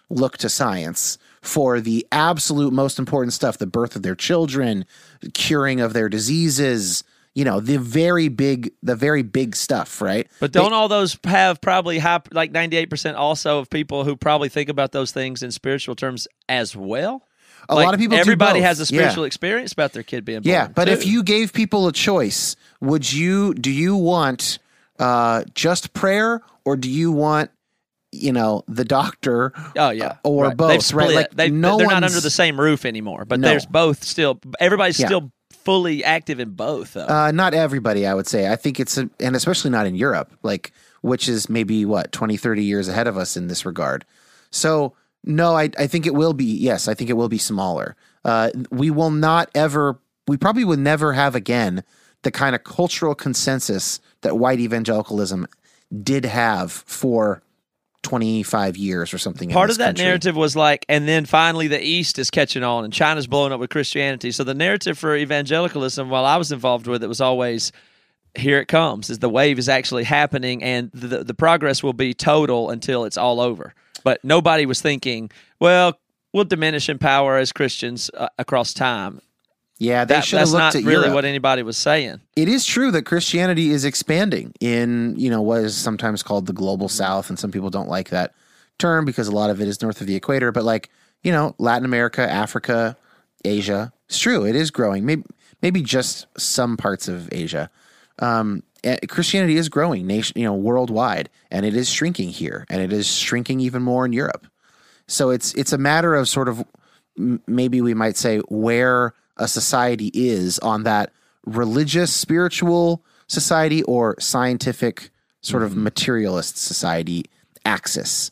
look to science for the absolute most important stuff, the birth of their children, curing of their diseases, you know, the very big, the very big stuff, right? But don't They- all those have probably high, like ninety-eight percent also of people who probably think about those things in spiritual terms as well? A Like, lot of people do everybody both. has a spiritual Yeah. experience about their kid being born. Yeah, but if too. you gave people a choice, would you do you want uh, just prayer, or do you want, you know, the doctor? Oh yeah, uh, or right. both, They've split. right? Like, they, no they're not one's- under the same roof anymore. But No. there's both still. Everybody's Yeah. still fully active in both. Though. Uh, not everybody, I would say. I think it's, a, and especially not in Europe, like, which is maybe what, twenty, thirty years ahead of us in this regard. So, no, I, I think it will be, yes, I think it will be smaller. Uh, we will not ever, we probably will never have again the kind of cultural consensus that white evangelicalism did have for twenty-five years or something. in Part this of that country. narrative was like, and then finally the East is catching on and China's blowing up with Christianity. So the narrative for evangelicalism, while I was involved with it, was always, here it comes, is the wave is actually happening and the, the progress will be total until it's all over. But nobody was thinking, well, we'll diminish in power as Christians uh, across time. Yeah, they That, should have that's looked not at really Europe. what anybody was saying. It is true that Christianity is expanding in, you know, what is sometimes called the global south, and some people don't like that term because a lot of it is north of the equator, but like, you know, Latin America, Africa, Asia, it's true, it is growing. Maybe maybe just some parts of Asia. Um, eh, Christianity is growing nation, you know, worldwide, and it is shrinking here, and it is shrinking even more in Europe. So it's it's a matter of sort of m- maybe we might say where a society is on that religious, spiritual society or scientific sort of materialist society axis.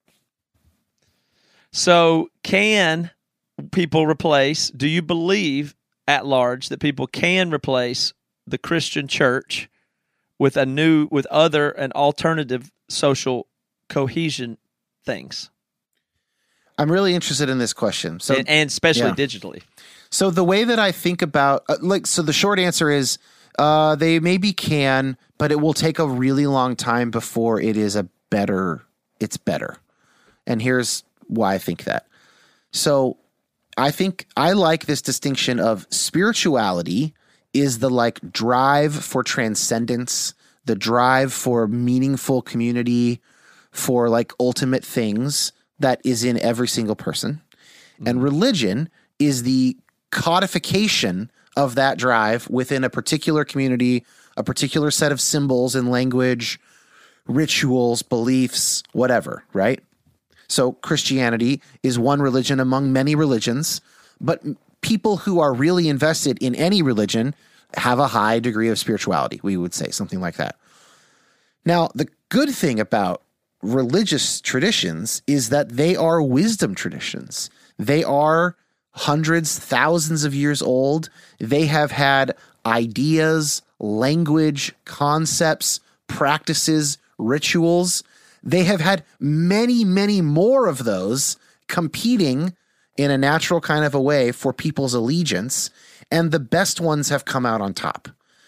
So can people replace, do you believe at large that people can replace the Christian church with a new, with other and alternative social cohesion things? I'm really interested in this question. So, and, and especially yeah. digitally. so the way that I think about, uh, like, so the short answer is, uh, they maybe can, but it will take a really long time before it is a better, it's better. And here's why I think that. So I think I like this distinction of spirituality is the like drive for transcendence, the drive for meaningful community, for like ultimate things that is in every single person. Mm-hmm. And religion is the codification of that drive within a particular community, a particular set of symbols and language, rituals, beliefs, whatever, right? So Christianity is one religion among many religions, but people who are really invested in any religion have a high degree of spirituality, we would say, something like that. Now, the good thing about religious traditions is that they are wisdom traditions. They are hundreds, thousands of years old. They have had ideas, language, concepts, practices, rituals. They have had many, many more of those competing in a natural kind of a way for people's allegiance, and the best ones have come out on top.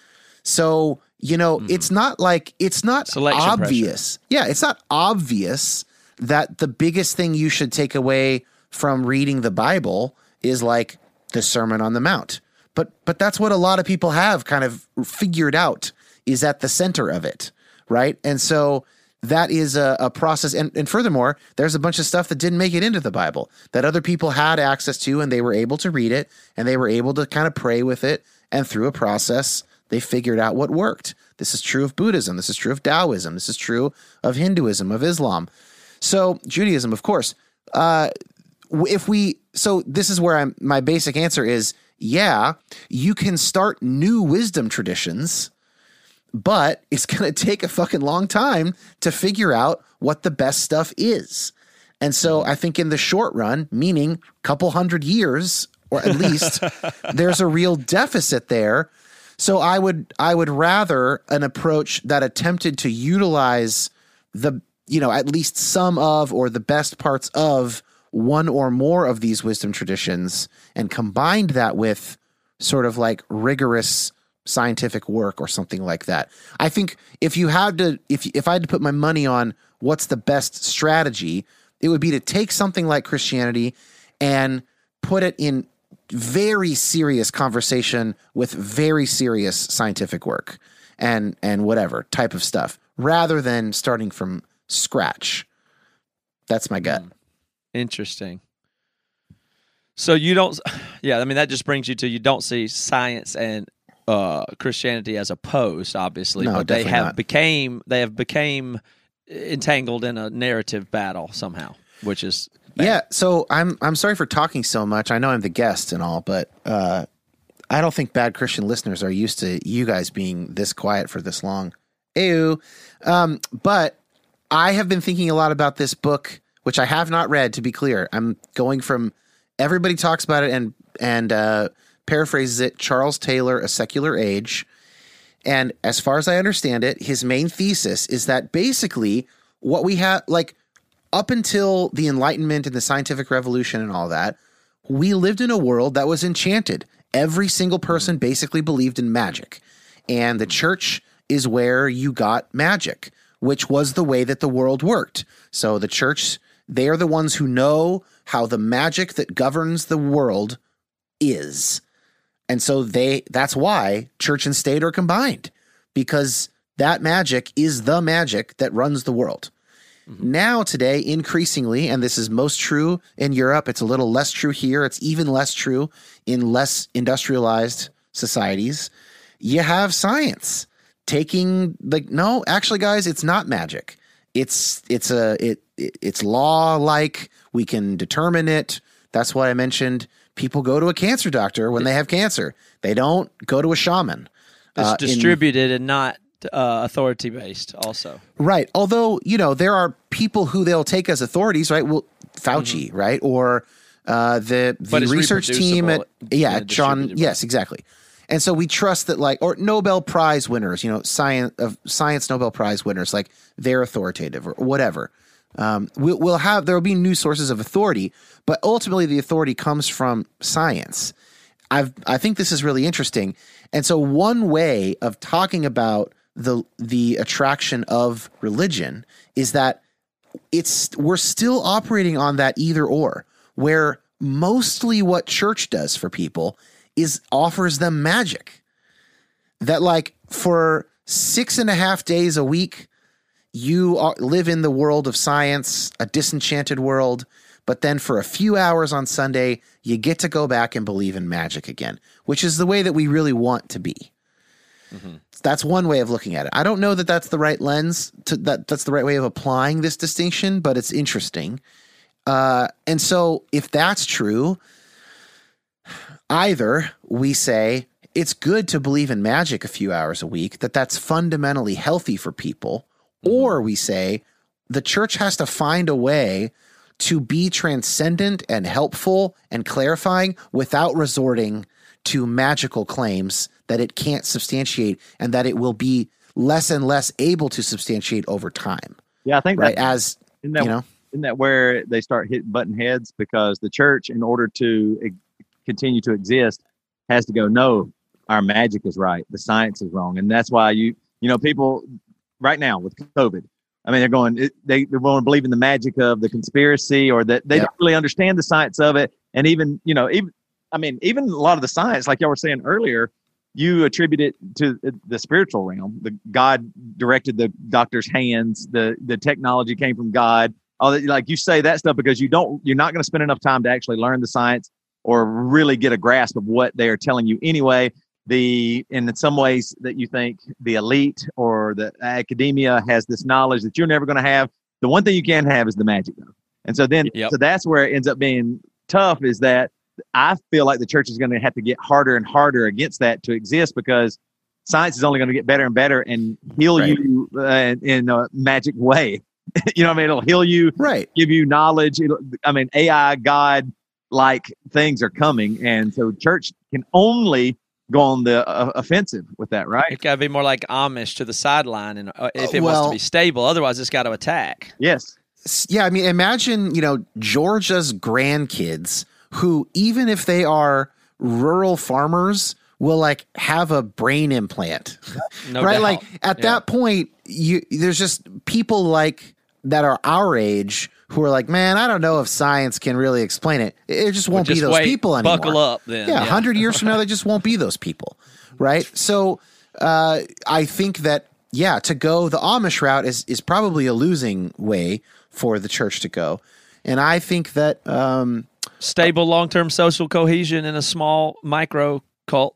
So, you know, mm. it's not like, it's not Selection obvious. Pressure. Yeah, it's not obvious that the biggest thing you should take away from reading the Bible is like the Sermon on the Mount. But but that's what a lot of people have kind of figured out is at the center of it, right? And so that is a, a process. And, and furthermore, there's a bunch of stuff that didn't make it into the Bible that other people had access to, and they were able to read it, and they were able to kind of pray with it. And through a process, they figured out what worked. This is true of Buddhism. This is true of Taoism. This is true of Hinduism, of Islam. So Judaism, of course. Uh, if we, so this is where I'm, my basic answer is, yeah, you can start new wisdom traditions, but it's going to take a fucking long time to figure out what the best stuff is. And so I think in the short run, meaning a couple hundred years, or at least, there's a real deficit there. So I would I would rather an approach that attempted to utilize the, you know, at least some of or the best parts of one or more of these wisdom traditions and combined that with sort of like rigorous scientific work or something like that. I think if you had to, if if I had to put my money on what's the best strategy, It would be to take something like Christianity and put it in very serious conversation with very serious scientific work and and whatever type of stuff, rather than starting from scratch. That's my gut. Interesting. So you don't, yeah, I mean, that just brings you to, you don't see science and uh, Christianity as opposed, obviously, No, but they definitely have not. became, they have became entangled in a narrative battle somehow, which is bad. Yeah. So I'm I'm sorry for talking so much. I know I'm the guest and all, but uh, I don't think bad Christian listeners are used to you guys being this quiet for this long. Ew. Um, but I have been thinking a lot about this book, which I have not read, to be clear. I'm going from everybody talks about it and and uh, paraphrases it, Charles Taylor, A Secular Age. And as far as I understand it, his main thesis is that basically what we have, like up until the Enlightenment and the scientific revolution and all that, we lived in a world that was enchanted. Every single person basically believed in magic. And the church is where you got magic, which was the way that the world worked. So the church, they are the ones who know how the magic that governs the world is. And so they that's why church and state are combined, because that magic is the magic that runs the world. Mm-hmm. Now today, increasingly, and this is most true in Europe, it's a little less true here, it's even less true in less industrialized societies, you have science taking, like, no, actually, guys, it's not magic. It's it's a it, it it's law like. We can determine it. That's why I mentioned people go to a cancer doctor when they have cancer. They don't go to a shaman. It's Uh, in- distributed and not uh, authority based also. Right. Although, you know, there are people who they'll take as authorities, right? Well, Fauci, Mm-hmm. right? Or uh, the the But it's research team at, reproducible yeah, and John. distributed, Yes, right. exactly. And so we trust that, like, or Nobel Prize winners, you know, science of science Nobel Prize winners, like they're authoritative or whatever. Um, we'll, we'll have, there will be new sources of authority, but ultimately the authority comes from science. I've, I think this is really interesting. And so one way of talking about the, the attraction of religion is that it's, we're still operating on that either or, where mostly what church does for people is offers them magic. That, like, for six and a half days a week, you are, live in the world of science, a disenchanted world, but then for a few hours on Sunday, you get to go back and believe in magic again, which is the way that we really want to be. Mm-hmm. That's one way of looking at it. I don't know that that's the right lens, to that that's the right way of applying this distinction, but it's interesting. Uh, and so if that's true, either we say it's good to believe in magic a few hours a week, that that's fundamentally healthy for people, or we say the church has to find a way to be transcendent and helpful and clarifying without resorting to magical claims that it can't substantiate and that it will be less and less able to substantiate over time. Yeah, I think Right. that, As, isn't that, you know, isn't that where they start hitting button heads? Because the church, in order to e- continue to exist, has to go, no, our magic is right, the science is wrong. And that's why you, you know, people right now with COVID, I mean, they're going, it, they, they want to believe in the magic of the conspiracy, or that they Yeah. don't really understand the science of it. And even, you know, even, I mean, even a lot of the science, like y'all were saying earlier, you attribute it to the spiritual realm. The God directed the doctor's hands. The the technology came from God. All that, like you say that stuff because you don't. You're not going to spend enough time to actually learn the science or really get a grasp of what they are telling you anyway. The in some ways that you think the elite or the academia has this knowledge that you're never going to have. The one thing you can have is the magic, though. And so then, Yep. so that's where it ends up being tough. Is that I feel like the church is going to have to get harder and harder against that to exist, because science is only going to get better and better and heal Right. you uh, in a magic way. You know what I mean? It'll heal you, right. give you knowledge. It'll, I mean, A I, God like things are coming. And so church can only go on the uh, offensive with that, right? It got to be more like Amish to the sideline, and uh, if it Well- wants to be stable, otherwise it's got to attack. Yes. Yeah, I mean, imagine, you know, Georgia's grandkids who, even if they are rural farmers, will like have a brain implant, No right? doubt. Like at Yeah. that point, you there's just people like that are our age who are like, man, I don't know if science can really explain it. It just won't Well, be just those wait, people anymore. buckle up then. Yeah, a Yeah. hundred years from now, they just won't be those people, right? So uh, I think that, yeah, to go the Amish route is is probably a losing way for the church to go. And I think that um, Stable long-term social cohesion in a small micro cult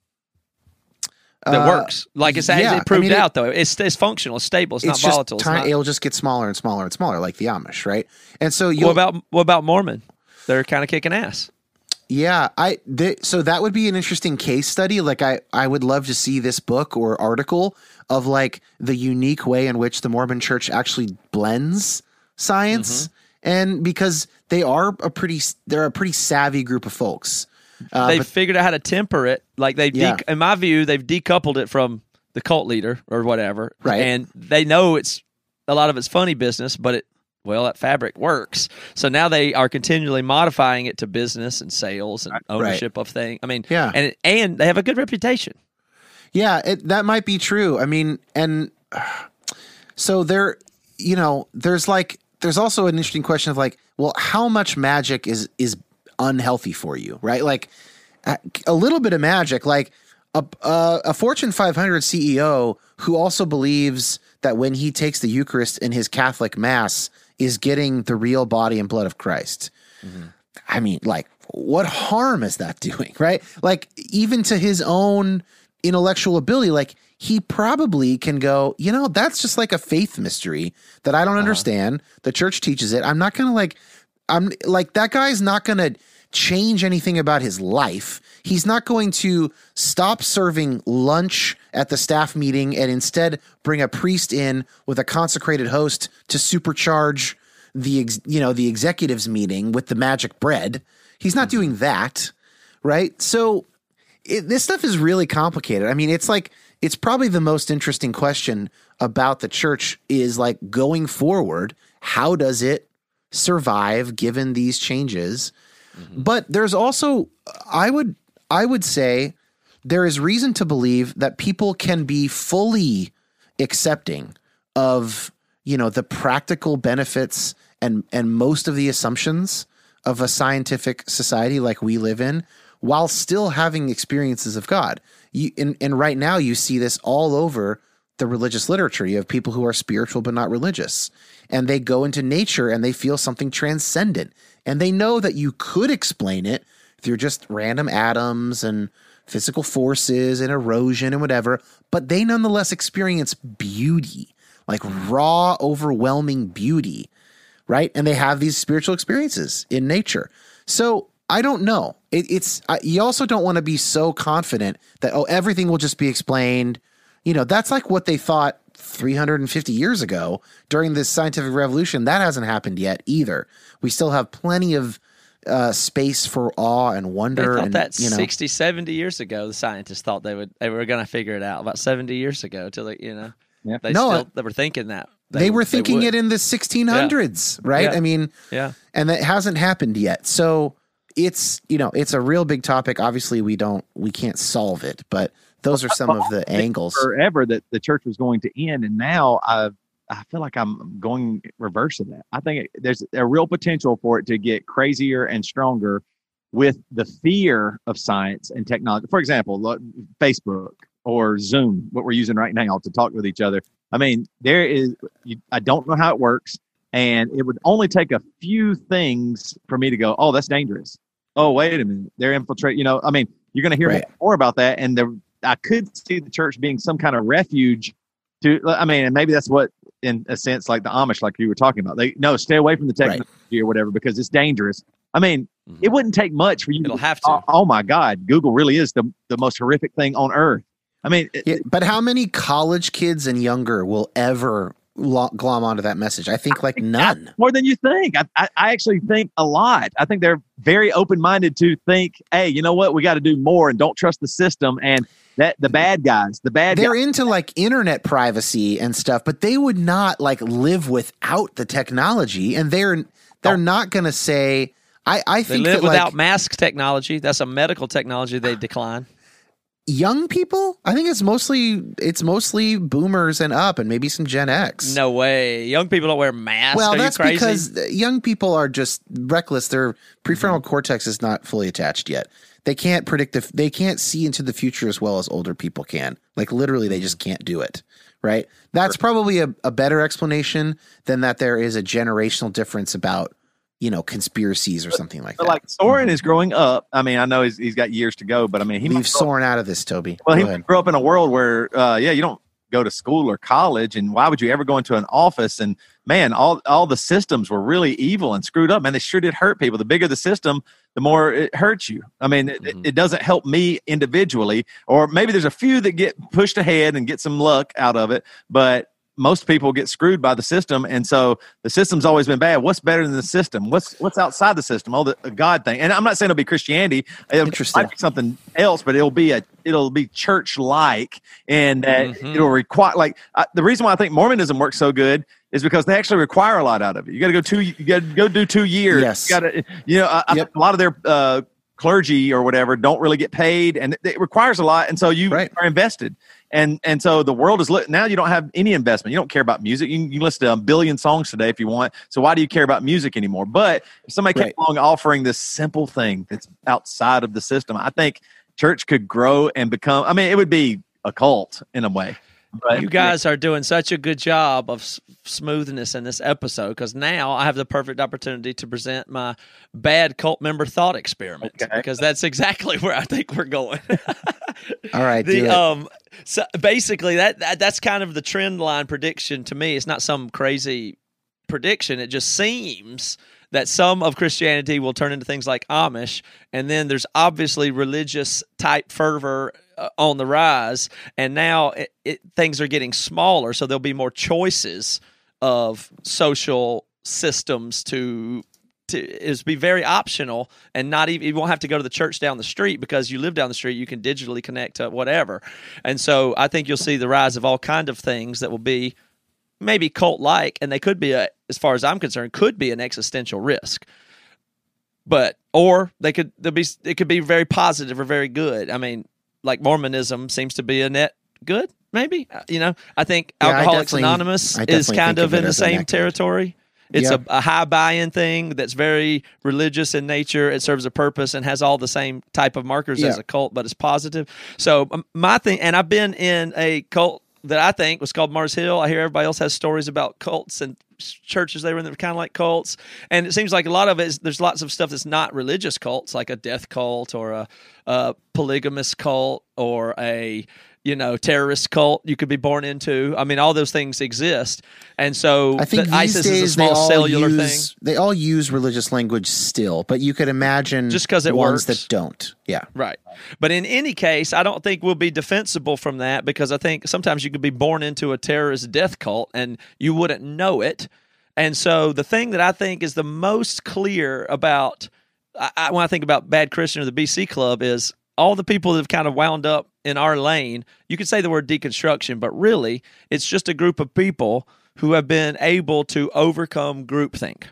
that uh, works. Like it's actually yeah, I proved mean, it- out, though. It's it's functional. It's stable. It's, it's not just volatile. It's time, not- it'll just get smaller and smaller and smaller, like the Amish, right? And so you what about what about Mormon? They're kind of kicking ass. Yeah, I th- so that would be an interesting case study. Like I, I would love to see this book or article of like the unique way in which the Mormon Church actually blends science, Mm-hmm. and because they are a pretty, they're a pretty savvy group of folks. Uh, They've but figured out how to temper it. Like they've, Yeah. de- in my view, they've decoupled it from the cult leader or whatever. Right. And they know it's a lot of it's funny business, but it well, that fabric works. So now they are continually modifying it to business and sales and ownership of things. I mean, Yeah. and and they have a good reputation. Yeah, it, that might be true. I mean, and uh, so there, you know, there's like, there's also an interesting question of like, well, how much magic is is unhealthy for you, right? Like a, a little bit of magic, like a, a a Fortune five hundred C E O who also believes that when he takes the Eucharist in his Catholic Mass is getting the real body and blood of Christ. Mm-hmm. I mean, like, what harm is that doing, right? Like, even to his own intellectual ability, like, he probably can go, you know, that's just like a faith mystery that I don't uh-huh. understand. The church teaches it. I'm not going to like, I'm like, that guy's not going to change anything about his life. He's not going to stop serving lunch at the staff meeting and instead bring a priest in with a consecrated host to supercharge the, ex, you know, the executives meeting with the magic bread. He's not doing that. Right. So it, this stuff is really complicated. I mean, it's like, it's probably the most interesting question about the church is like going forward. How does it survive given these changes? Mm-hmm. But there's also, I would, I would say there is reason to believe that people can be fully accepting of, you know, the practical benefits and, and most of the assumptions of a scientific society like we live in, while still having experiences of God. You, and, and right now you see this all over the religious literature. You have people who are spiritual but not religious, and they go into nature and they feel something transcendent. And they know that you could explain it through just random atoms and physical forces and erosion and whatever, but they nonetheless experience beauty, like raw, overwhelming beauty, right? And they have these spiritual experiences in nature. So I don't know. It, it's I, you also don't want to be so confident that, oh, everything will just be explained. You know, that's like what they thought three hundred fifty years ago during this scientific revolution. That hasn't happened yet either. We still have plenty of uh, space for awe and wonder. They thought and, that you know, sixty, seventy years ago, the scientists thought they would they were going to figure it out about seventy years ago. Till they, you know, yeah. they No, still they were thinking that they, they were thinking they it in the sixteen hundreds, yeah. right? Yeah. I mean, yeah, and that hasn't happened yet. So it's, you know, it's a real big topic. Obviously, we don't, we can't solve it, but those are some of the angles. Forever that the church was going to end, and now I I feel like I'm going reverse of that. I think it, there's a real potential for it to get crazier and stronger with the fear of science and technology. For example, look, Facebook or Zoom, what we're using right now to talk with each other. I mean, there is, you, I don't know how it works, and it would only take a few things for me to go, oh, that's dangerous. Oh, wait a minute, they're infiltrating. You know, I mean, you're going to hear Right. more about that, and the, I could see the church being some kind of refuge to, I mean, and maybe that's what, in a sense, like the Amish, like you were talking about, they no, stay away from the technology right. or whatever, because it's dangerous. I mean, mm-hmm. it wouldn't take much for you. It'll to, have to. Oh, oh my God, Google really is the, the most horrific thing on earth. I mean, yeah, but how many college kids and younger will ever lo- glom onto that message? I think like none. More than you think. I, I, I actually think a lot. I think they're very open-minded to think, hey, you know what? We got to do more and don't trust the system. And that the bad guys, the bad they're guys. into like internet privacy and stuff, but they would not like live without the technology. And they're they're oh. not going to say, I, I think they live that, without like, mask technology. That's a medical technology they decline. young people. I think it's mostly it's mostly boomers and up, and maybe some Gen X. No way. Young people don't wear masks. Well, Are that's you crazy? because young people are just reckless. Their prefrontal mm-hmm. cortex is not fully attached yet. They can't predict if they can't see into the future as well as older people can. Like literally, they just can't do it. Right. That's sure. probably a, a better explanation than that there is a generational difference about, you know, conspiracies or something like but that. Like Soren mm-hmm. is growing up. I mean, I know he's, he's got years to go, but I mean, he leave Soren out of this, Toby. Well, Go he ahead. grew up in a world where, uh, yeah, you don't go to school or college, and why would you ever go into an office? And man, all all the systems were really evil and screwed up. Man, they sure did hurt people. The bigger the system, the more it hurts you. I mean, mm-hmm. it, it doesn't help me individually, or maybe there's a few that get pushed ahead and get some luck out of it, but most people get screwed by the system, and so the system's always been bad. What's better than the system? What's what's outside the system? Oh, the, the God thing. And I'm not saying it'll be Christianity. It'll, it might be something else, but it'll be a it'll be church-like, and uh, mm-hmm. it'll require like uh, the reason why I think Mormonism works so good is because they actually require a lot out of it. You got to go two. You got to go do two years. Yes. You got to. You know, I, yep. I, a lot of their uh, clergy or whatever don't really get paid, and it, it requires a lot, and so you right. are invested. And and so the world is lit. Now you don't have any investment. You don't care about music. You can, you can listen to a billion songs today if you want. So why do you care about music anymore? But if somebody came right. along offering this simple thing that's outside of the system, I think church could grow and become, I mean, it would be a cult in a way. But, you guys are doing such a good job of s- smoothness in this episode, because now I have the perfect opportunity to present my bad cult member thought experiment, okay. because that's exactly where I think we're going. All right. the do it. um, so basically that, that that's kind of the trend line prediction to me. It's not some crazy prediction. It just seems that some of Christianity will turn into things like Amish, and then there's obviously religious type fervor uh, on the rise, and now it, it, things are getting smaller, so there'll be more choices of social systems to to is be very optional, and not even you won't have to go to the church down the street, because you live down the street, you can digitally connect to whatever. And so I think you'll see the rise of all kind of things that will be maybe cult-like, and they could be, a, as far as I'm concerned, could be an existential risk. But or they could they'll be it could be very positive or very good. I mean, like Mormonism seems to be a net good, maybe. You know, I think yeah, Alcoholics I Anonymous I is kind of, of in the same negative. territory. It's yeah. a, a high buy-in thing that's very religious in nature. It serves a purpose and has all the same type of markers yeah. as a cult, but it's positive. So um, my thing, and I've been in a cult that I think was called Mars Hill. I hear everybody else has stories about cults and churches they were in that were kind of like cults. And it seems like a lot of it is, there's lots of stuff that's not religious cults, like a death cult or a, a polygamous cult or a, you know, terrorist cult you could be born into. I mean, all those things exist. And so I think these ISIS days is a small they all cellular use, thing. They all use religious language still, but you could imagine just because it ones works. that don't. Yeah. Right. But in any case, I don't think we'll be defensible from that, because I think sometimes you could be born into a terrorist death cult and you wouldn't know it. And so the thing that I think is the most clear about, I, I, when I think about Bad Christian or the B C Club, is all the people that have kind of wound up in our lane. You could say the word deconstruction, but really it's just a group of people who have been able to overcome groupthink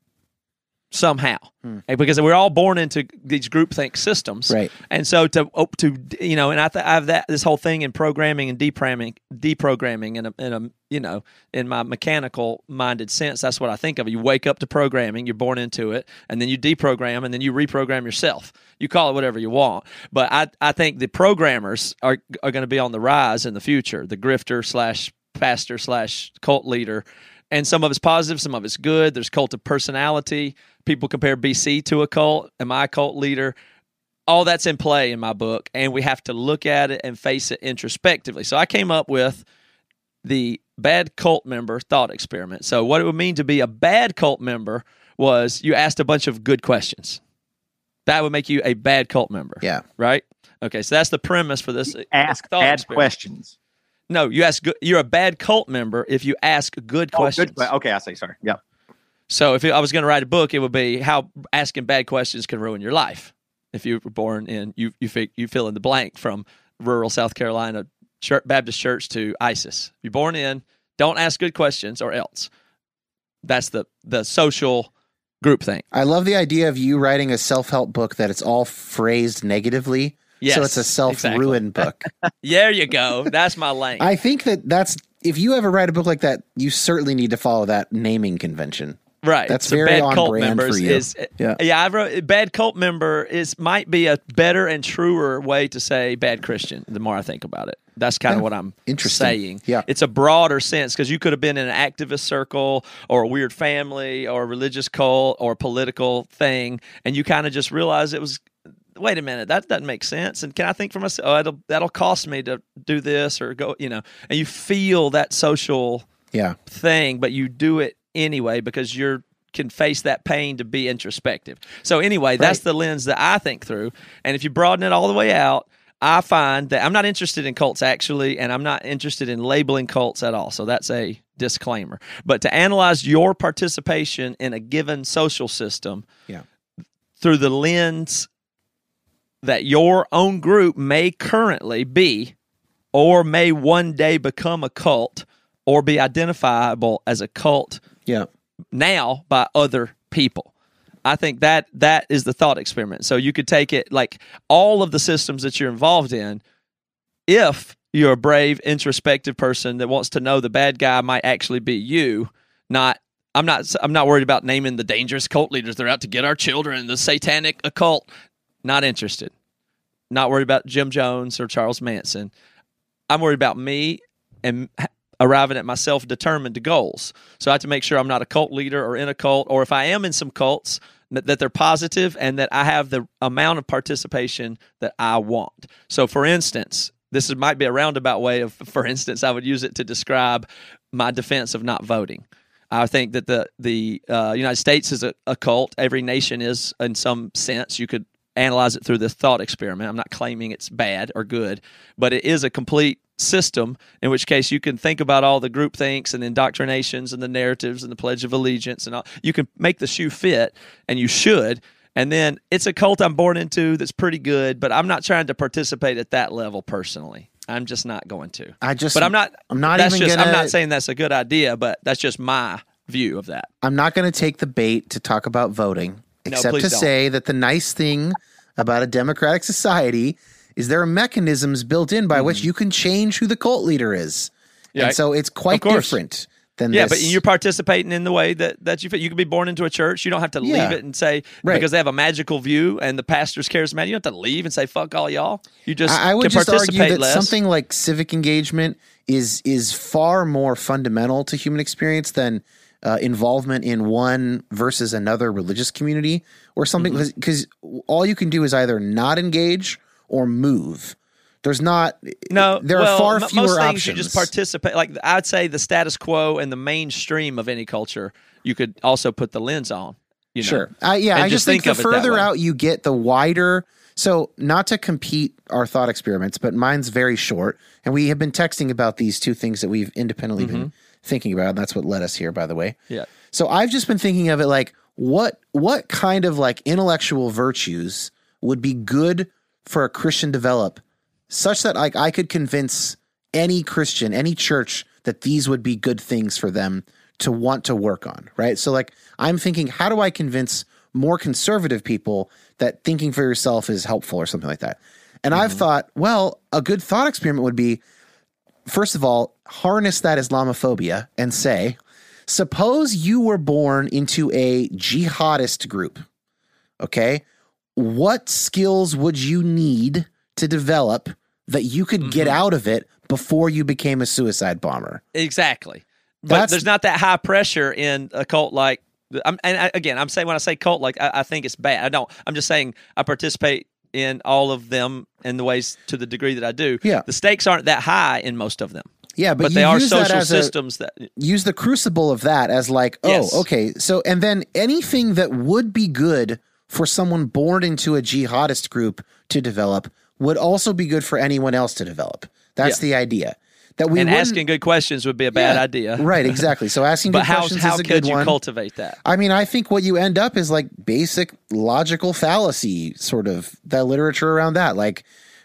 somehow, hmm. because we're all born into these groupthink systems, right? And so to to you know, and I, th- I have that this whole thing in programming and deprogramming, deprogramming in a, in a you know in my mechanical minded sense. That's what I think of. You wake up to programming, you're born into it, and then you deprogram, and then you reprogram yourself. You call it whatever you want, but I I think the programmers are are going to be on the rise in the future. The grifter slash pastor slash cult leader. And some of it's positive, some of it's good. There's cult of personality. People compare B C to a cult. Am I a cult leader? All that's in play in my book, and we have to look at it and face it introspectively. So I came up with the bad cult member thought experiment. So what it would mean to be a bad cult member was you asked a bunch of good questions. That would make you a bad cult member. Yeah. Right? Okay, so that's the premise for this. Ask thought bad experiment. questions. No, you ask. Good, you're a bad cult member if you ask good Oh, questions. good. Okay, I see. Sorry. Yeah. So if I was going to write a book, it would be how asking bad questions can ruin your life. If you were born in you you fi- you fill in the blank from rural South Carolina church, Baptist church to ISIS. If you're born in, don't ask good questions or else. That's the the social group thing. I love the idea of you writing a self-help book that it's all phrased negatively, Yes, so it's a self-ruin book. There you go. That's my lane. I think that that's if you ever write a book like that, you certainly need to follow that naming convention. Right. That's so very bad on cult brand members for you. Is, yeah. yeah, I wrote bad cult member is might be a better and truer way to say bad Christian the more I think about it. That's kind of Yeah. what I'm Interesting. saying. Yeah. It's a broader sense because you could have been in an activist circle or a weird family or a religious cult or a political thing, and you kind of just realize it was, wait a minute, that doesn't make sense. And can I think for myself, oh, it'll, that'll cost me to do this or go, you know, and you feel that social Yeah. thing, but you do it anyway because you're can face that pain to be introspective. So anyway, that's Right. the lens that I think through. And if you broaden it all the way out, I find that I'm not interested in cults actually, and I'm not interested in labeling cults at all. So that's a disclaimer. But to analyze your participation in a given social system Yeah. through the lens that your own group may currently be or may one day become a cult or be identifiable as a cult Yeah. now by other people. I think that that is the thought experiment. So you could take it like all of the systems that you're involved in, if you're a brave, introspective person that wants to know the bad guy might actually be you, not I'm not I'm not worried about naming the dangerous cult leaders. They're out to get our children, the satanic occult. Not interested. Not worried about Jim Jones or Charles Manson. I'm worried about me and arriving at my self-determined goals. So I have to make sure I'm not a cult leader or in a cult, or if I am in some cults, that, that they're positive and that I have the amount of participation that I want. So for instance, this is, might be a roundabout way of, for instance, I would use it to describe my defense of not voting. I think that the, the uh, United States is a, a cult. Every nation is in some sense. You could analyze it through this thought experiment. I'm not claiming it's bad or good, but it is a complete system, in which case you can think about all the groupthinks and indoctrinations and the narratives and the Pledge of Allegiance and all. You can make the shoe fit, and you should. And then it's a cult I'm born into that's pretty good, but I'm not trying to participate at that level personally. I'm just not going to. I just, but I'm not. I'm not that's even just, gonna, I'm not saying that's a good idea, but that's just my view of that. I'm not going to take the bait to talk about voting, except please to don't. say that the nice thing about a democratic society is there are mechanisms built in by mm-hmm. which you can change who the cult leader is. Yeah, and so it's quite different than yeah, this. but you're participating in the way that, that you fit. You could be born into a church. You don't have to Yeah. leave it and say, Right. because they have a magical view and the pastor's charismatic, you don't have to leave and say, fuck all y'all. You just I I would can just participate argue that less. something like civic engagement is is far more fundamental to human experience than uh, involvement in one versus another religious community or something, because mm-hmm. all you can do is either not engage or move. There's not No, there well, are far m- fewer most things options. you just participate. Like I'd say, the status quo and the mainstream of any culture, you could also put the lens on. You know? Sure, I, yeah, And I just think, think the of it that further way. out you get, the wider. So, not to compete our thought experiments, but mine's very short, and we have been texting about these two things that we've independently Mm-hmm. been thinking about. And that's what led us here, by the way. Yeah. So I've just been thinking of it like what what kind of like intellectual virtues would be good for a Christian to develop, such that like I could convince any Christian, any church that these would be good things for them to want to work on, right? So like I'm thinking, how do I convince more conservative people that thinking for yourself is helpful or something like that? And mm-hmm. I've thought, well, a good thought experiment would be, first of all, harness that Islamophobia and say, suppose you were born into a jihadist group, okay? What skills would you need to develop that you could mm-hmm. get out of it before you became a suicide bomber? Exactly. But That's- there's not that high pressure in a cult like, I'm, and I, again, I'm saying when I say cult like, I, I think it's bad. I don't. I'm just saying I participate in all of them in the ways to the degree that I do. Yeah. The stakes aren't that high in most of them. Yeah, but, But you they are use that social as a- systems that. use the crucible of that as like, oh, Yes. okay. So, and then anything that would be good for someone born into a jihadist group to develop would also be good for anyone else to develop. That's Yeah. the idea. That we And wouldn't- asking good questions would be a bad Yeah, idea. Right, exactly. So asking But good how, questions how is a could good you one. cultivate that? I mean, I think what you end up is like basic logical fallacy, sort of the literature around that. Like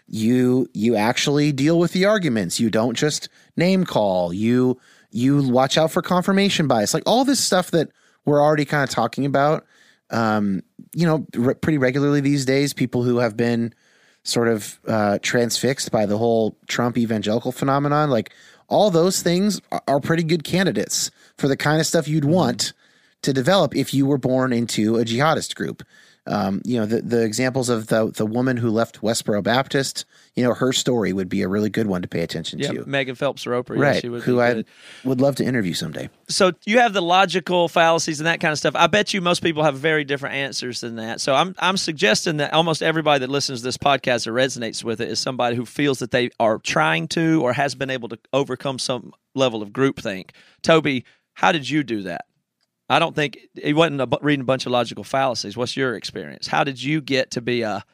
you you actually deal with the arguments. You don't just name call. You you watch out for confirmation bias. Like all this stuff that we're already kind of talking about, um, you know, re- pretty regularly these days. People who have been sort of uh, transfixed by the whole Trump evangelical phenomenon. Like all those things are, are pretty good candidates for the kind of stuff you'd want to develop if you were born into a jihadist group. Um, you know, the, the examples of the the woman who left Westboro Baptist, you know, her story would be a really good one to pay attention yeah, to. Megan Phelps Roper. Right. Yeah, she would who be I good. would love to interview someday. So you have the logical fallacies and that kind of stuff. I bet you most people have very different answers than that. So I'm I'm suggesting that almost everybody that listens to this podcast or resonates with it is somebody who feels that they are trying to or has been able to overcome some level of groupthink. Toby, how did you do that? I don't think he wasn't a, reading a bunch of logical fallacies. What's your experience? How did you get to be uh,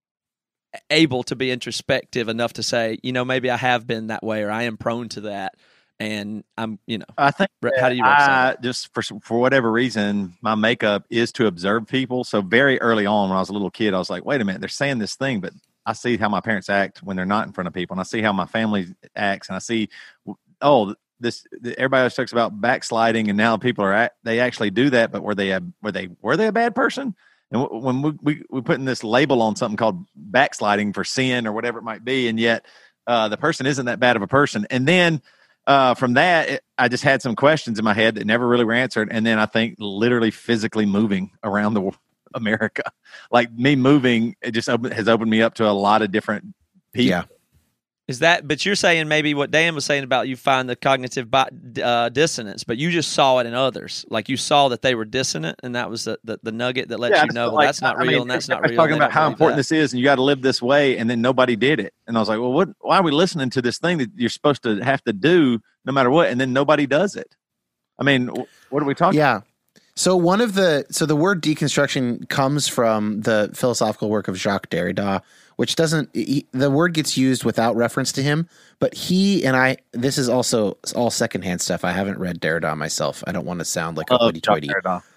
able to be introspective enough to say, you know, maybe I have been that way or I am prone to that, and I'm, you know, I think how do you I just for for whatever reason, my makeup is to observe people. So very early on, when I was a little kid, I was like, wait a minute, they're saying this thing, but I see how my parents act when they're not in front of people, and I see how my family acts, and I see, oh. This everybody always talks about backsliding, and now people are at, they actually do that. But were they a, were they were they a bad person? And w- when we, we we putting this label on something called backsliding for sin or whatever it might be, and yet uh, the person isn't that bad of a person. And then uh, from that, it, I just had some questions in my head that never really were answered. And then I think literally physically moving around the America, like me moving, it just open, has opened me up to a lot of different people. Yeah. Is that, but you're saying maybe what Dan was saying about you find the cognitive uh, dissonance, but you just saw it in others. Like you saw that they were dissonant, and that was the, the, the nugget that lets yeah, you know, well, like, that's not I real, mean, and that's not I was real. talking about how important that. this is, and you got to live this way, and then nobody did it. And I was like, well, what? Why are we listening to this thing that you're supposed to have to do no matter what, and then nobody does it? I mean, what are we talking yeah. about? So one of the so the word deconstruction comes from the philosophical work of Jacques Derrida, which doesn't he, the word gets used without reference to him, but he and I this is also all secondhand stuff. I haven't read Derrida myself. I don't want to sound like a hoity-toity.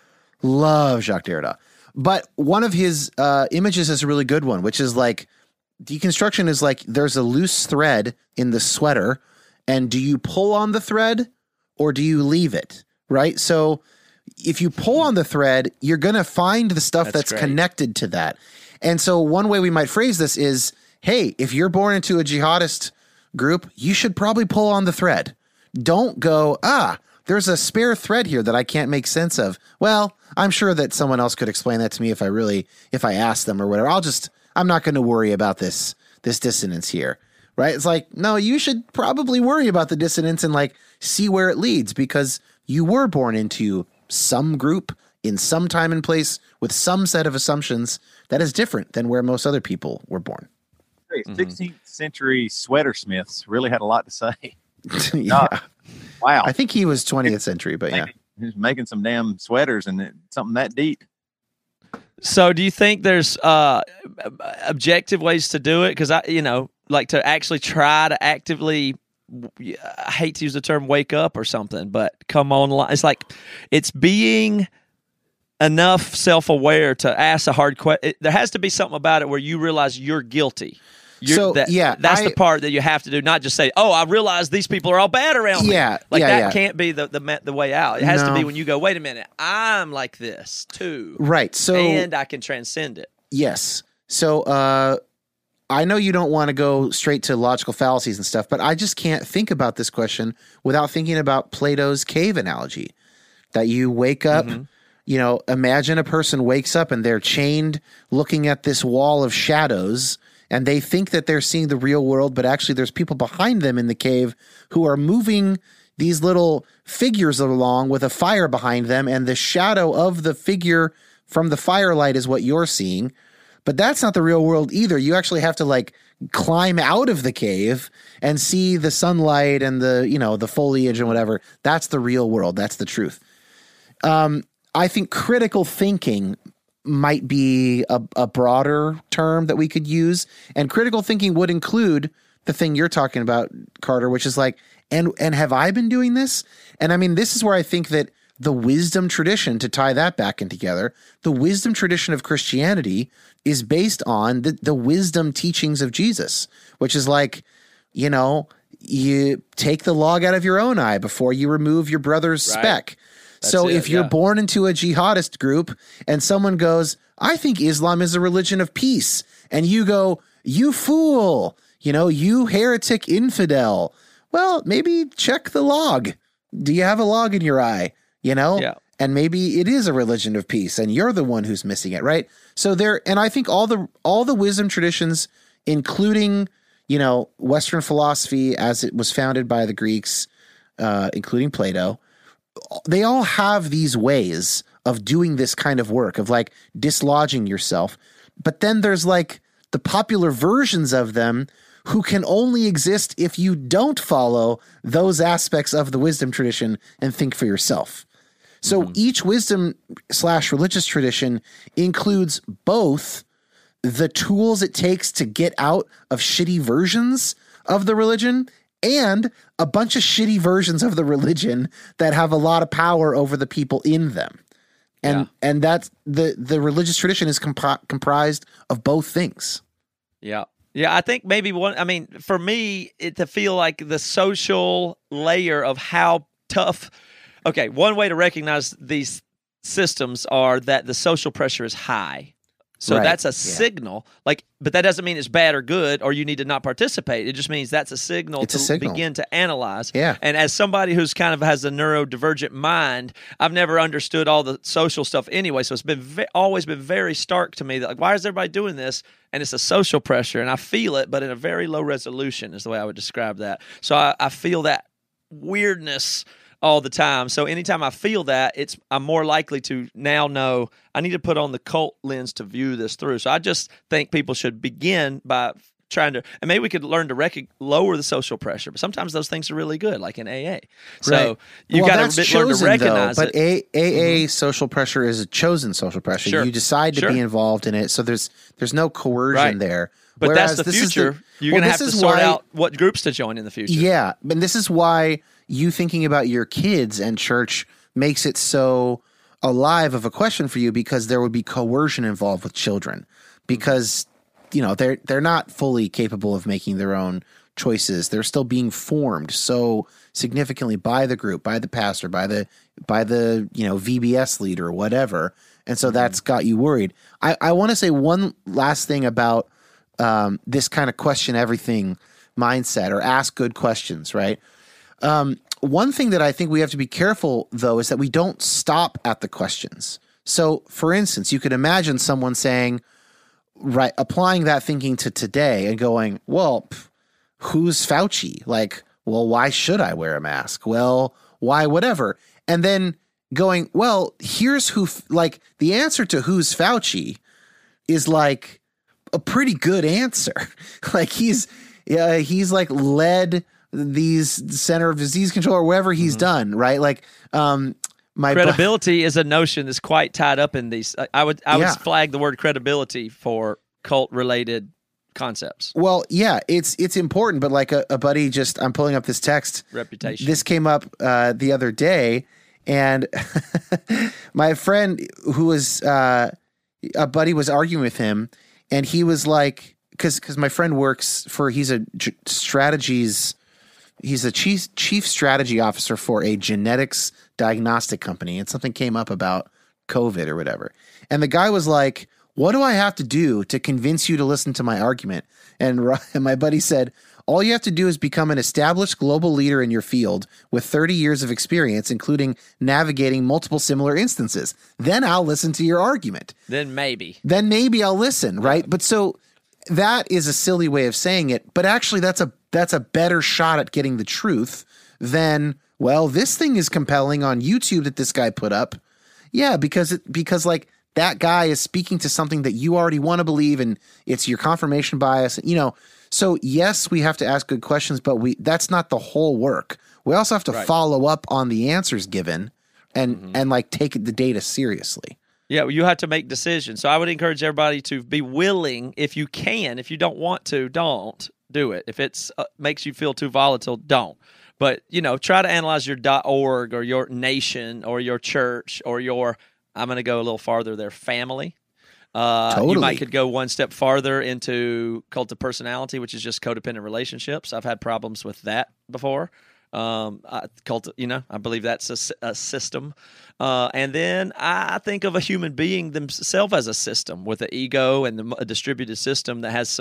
Love Jacques Derrida. But one of his uh, images is a really good one, which is like deconstruction is like there's a loose thread in the sweater, and do you pull on the thread or do you leave it? Right? So if you pull on the thread, you're going to find the stuff that's, that's connected to that. And so one way we might phrase this is, hey, if you're born into a jihadist group, you should probably pull on the thread. Don't go, ah, there's a spare thread here that I can't make sense of. Well, I'm sure that someone else could explain that to me if I really, if I ask them or whatever. I'll just, I'm not going to worry about this, this dissonance here. Right? It's like, no, you should probably worry about the dissonance and like see where it leads, because you were born into some group in some time and place with some set of assumptions that is different than where most other people were born. sixteenth century sweater smiths really had a lot to say. yeah. God. Wow. I think he was twentieth century, but yeah. He was making some damn sweaters and it, something that deep. So do you think there's uh, objective ways to do it? Because I, you know, like to actually try to actively, I hate to use the term wake up or something, but come online. It's like it's being enough self-aware to ask a hard question. There has to be something about it where you realize you're guilty. You're, so that, yeah, that's I, the part that you have to do. Not just say, "Oh, I realize these people are all bad around me." Yeah, like yeah, that yeah. can't be the, the the way out. It has no. to be when you go, "Wait a minute, I'm like this too." Right. So and I can transcend it. Yes. So uh, I know you don't want to go straight to logical fallacies and stuff, but I just can't think about this question without thinking about Plato's cave analogy. That you wake up. Mm-hmm. You know, imagine a person wakes up and they're chained looking at this wall of shadows, and they think that they're seeing the real world, but actually there's people behind them in the cave who are moving these little figures along with a fire behind them, and the shadow of the figure from the firelight is what you're seeing. But that's not the real world either. You actually have to like climb out of the cave and see the sunlight and the, you know, the foliage and whatever. That's the real world. That's the truth. Um, I think critical thinking might be a, a broader term that we could use. And critical thinking would include the thing you're talking about, Carter, which is like, and and have I been doing this? And I mean, this is where I think that the wisdom tradition, to tie that back in together, the wisdom tradition of Christianity is based on the, the wisdom teachings of Jesus, which is like, you know, you take the log out of your own eye before you remove your brother's Right. speck. That's so it, if you're yeah. born into a jihadist group and someone goes, I think Islam is a religion of peace, and you go, you fool, you know, you heretic infidel. Well, maybe check the log. Do you have a log in your eye? You know? Yeah. And maybe it is a religion of peace and you're the one who's missing it, right? So there, and I think all the all the wisdom traditions, including, you know, Western philosophy as it was founded by the Greeks, uh, including Plato, they all have these ways of doing this kind of work, of like dislodging yourself. But then there's like the popular versions of them who can only exist if you don't follow those aspects of the wisdom tradition and think for yourself. So mm-hmm. each wisdom slash religious tradition includes both the tools it takes to get out of shitty versions of the religion and a bunch of shitty versions of the religion that have a lot of power over the people in them. And yeah. and that's the, the religious tradition is comp- comprised of both things. Yeah. Yeah, I think maybe one, I mean, for me, it to feel like the social layer of how tough, okay, one way to recognize these systems are that the social pressure is high. So right. that's a yeah. signal, like, but that doesn't mean it's bad or good or you need to not participate. It just means that's a signal it's to a signal. begin to analyze. Yeah. And as somebody who's kind of has a neurodivergent mind, I've never understood all the social stuff anyway. So it's been ve- always been very stark to me that, like, why is everybody doing this? And it's a social pressure, and I feel it, but in a very low resolution is the way I would describe that. So I, I feel that weirdness all the time. So anytime I feel that, it's I'm more likely to now know I need to put on the cult lens to view this through. So I just think people should begin by trying to, and maybe we could learn to rec- lower the social pressure. But sometimes those things are really good, like in A A. So right. you well, got to learn to recognize though, but it. But A A mm-hmm. social pressure is a chosen social pressure. Sure. You decide to sure. be involved in it, so there's there's no coercion right. there. But Whereas that's the this future. Is the, You're well, going to have to sort why, out what groups to join in the future. Yeah, and this is why you thinking about your kids and church makes it so alive of a question for you, because there would be coercion involved with children, because you know they're they're not fully capable of making their own choices. They're still being formed so significantly by the group, by the pastor, by the by the you know V B S leader or whatever, and so that's got you worried. I, I want to say one last thing about um, this kind of question everything mindset, or ask good questions, right? Um, one thing that I think we have to be careful, though, is that we don't stop at the questions. So, for instance, you could imagine someone saying, right, applying that thinking to today and going, well, pff, who's Fauci? Like, well, why should I wear a mask? Well, why whatever? And then going, well, here's who, like, the answer to who's Fauci is like a pretty good answer. Like, he's, yeah, he's like led these Center of Disease Control or whatever he's mm-hmm. done, right? Like, um, my credibility bu- is a notion that's quite tied up in these. I would, I would yeah. flag the word credibility for cult related concepts. Well, yeah, it's it's important, but like a, a buddy just, I'm pulling up this text. Reputation. This came up uh, the other day, and my friend who was uh, a buddy was arguing with him, and he was like, because because my friend works for, he's a g- strategies. He's a chief chief strategy officer for a genetics diagnostic company, and something came up about COVID or whatever. And the guy was like, what do I have to do to convince you to listen to my argument? And, and my buddy said, all you have to do is become an established global leader in your field with thirty years of experience, including navigating multiple similar instances. Then I'll listen to your argument. Then maybe. Then maybe I'll listen, right? But so that is a silly way of saying it, but actually that's a that's a better shot at getting the truth than, well, this thing is compelling on YouTube that this guy put up. Yeah, because it because like that guy is speaking to something that you already want to believe, and it's your confirmation bias, you know. So yes, we have to ask good questions, but we that's not the whole work. We also have to right. follow up on the answers given and mm-hmm. and like take the data seriously. Yeah, well, you have to make decisions. So I would encourage everybody to be willing, if you can. If you don't want to, don't do it. If it uh, makes you feel too volatile, don't. But, you know, try to analyze your .org or your nation or your church or your, I'm going to go a little farther there, family. Uh, totally. You might could go one step farther into cult of personality, which is just codependent relationships. I've had problems with that before. Um, I, cult, you know, I believe that's a, a system. Uh, and then I think of a human being themselves as a system with an ego and the, a distributed system that has some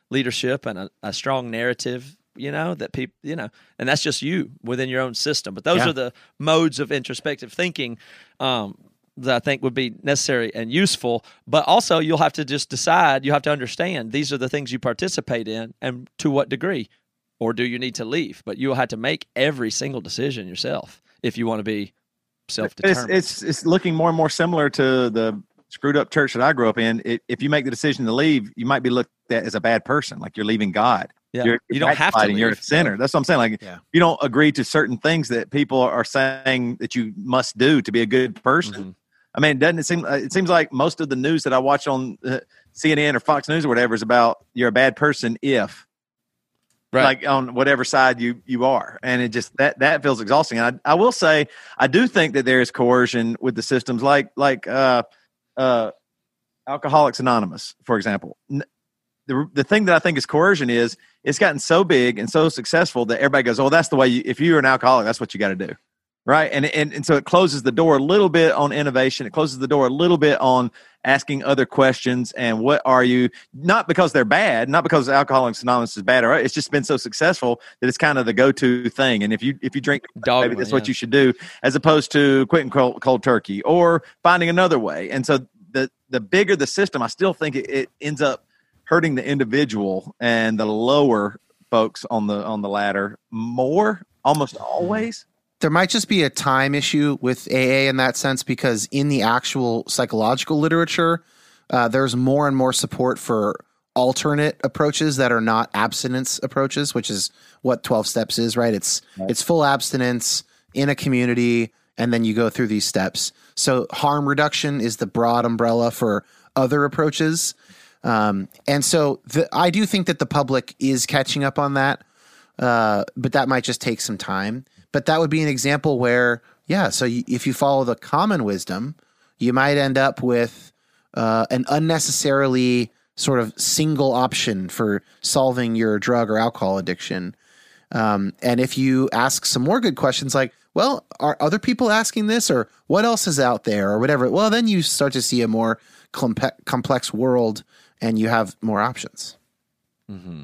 leadership and a, a strong narrative, you know, that people, you know, and that's just you within your own system. But those Yeah. are the modes of introspective thinking um, that I think would be necessary and useful. But also, you'll have to just decide, you have to understand these are the things you participate in and to what degree, or do you need to leave? But you'll have to make every single decision yourself if you want to be self-determined. It's, it's it's looking more and more similar to the screwed up church that I grew up in. It, if you make the decision to leave, you might be looked at as a bad person, like you're leaving God. Yeah. You're, You don't have to backsliding, You're a leave. sinner. That's what I'm saying. Like, Yeah. you don't agree to certain things that people are saying that you must do to be a good person. Mhm. I mean, doesn't it seem? It seems like most of the news that I watch on uh, C N N or Fox News or whatever is about you're a bad person if, Right. like on whatever side you you are, and it just that that feels exhausting. And I I will say I do think that there is coercion with the systems, like like uh uh Alcoholics Anonymous, for example. N- The, the thing that I think is coercion is it's gotten so big and so successful that everybody goes, oh, that's the way you, if you're an alcoholic, that's what you got to do. Right. And, and, and so it closes the door a little bit on innovation. It closes the door a little bit on asking other questions. And what are you, not because they're bad, not because Alcoholics Anonymous is bad, or it's just been so successful that it's kind of the go-to thing. And if you, if you drink, Dogma, maybe that's yeah. what you should do, as opposed to quitting cold, cold turkey or finding another way. And so the, the bigger the system, I still think it, it ends up hurting the individual and the lower folks on the, on the ladder more, almost always. There might just be a time issue with A A in that sense, because in the actual psychological literature, uh, there's more and more support for alternate approaches that are not abstinence approaches, which is what twelve steps is, right? It's Right. it's full abstinence in a community, and then you go through these steps. So harm reduction is the broad umbrella for other approaches. Um, and so the, I do think that the public is catching up on that, uh, but that might just take some time. But that would be an example where, yeah, so you, if you follow the common wisdom, you might end up with uh, an unnecessarily sort of single option for solving your drug or alcohol addiction. Um, and if you ask some more good questions like, well, are other people asking this, or what else is out there, or whatever, well, then you start to see a more compe- complex world and you have more options. Mm-hmm.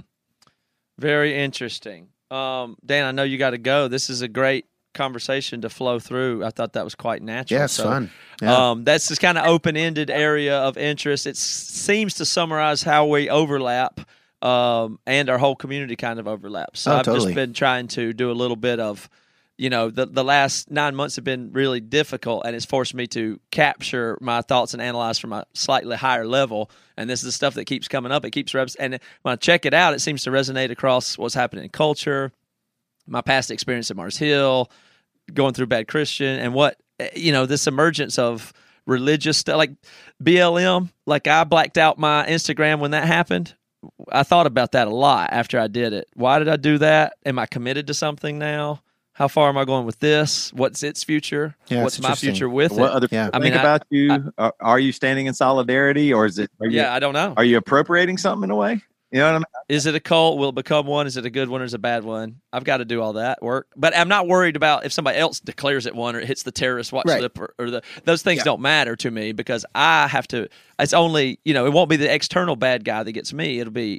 Very interesting. Um, Dan, I know you got to go. This is a great conversation to flow through. I thought that was quite natural. Yeah, it's So, fun. Yeah. Um, that's this kind of open-ended area of interest. It s- seems to summarize how we overlap, um, and our whole community kind of overlaps. So Oh, I've totally. just been trying to do a little bit of, you know, the the last nine months have been really difficult, and it's forced me to capture my thoughts and analyze from a slightly higher level. And this is the stuff that keeps coming up. It keeps reps, and when I check it out, it seems to resonate across what's happening in culture, my past experience at Mars Hill, going through Bad Christian, and what, you know, this emergence of religious stuff like B L M. Like, I blacked out my Instagram when that happened. I thought about that a lot after I did it. Why did I do that? Am I committed to something now? How far am I going with this? What's its future? Yeah, What's it's my interesting. future with What it? other Yeah. people I mean, think I- about you? are, are you standing in solidarity, or is it? Are you, Yeah, I don't know. Are you appropriating something in a way? You know what I mean? Is it a cult? Will it become one? Is it a good one or is it a bad one? I've got to do all that work. But I'm not worried about if somebody else declares it one or it hits the terrorist watch Right. list or, or the those things Yeah. don't matter to me, because I have to, it's only, you know, it won't be the external bad guy that gets me. It'll be,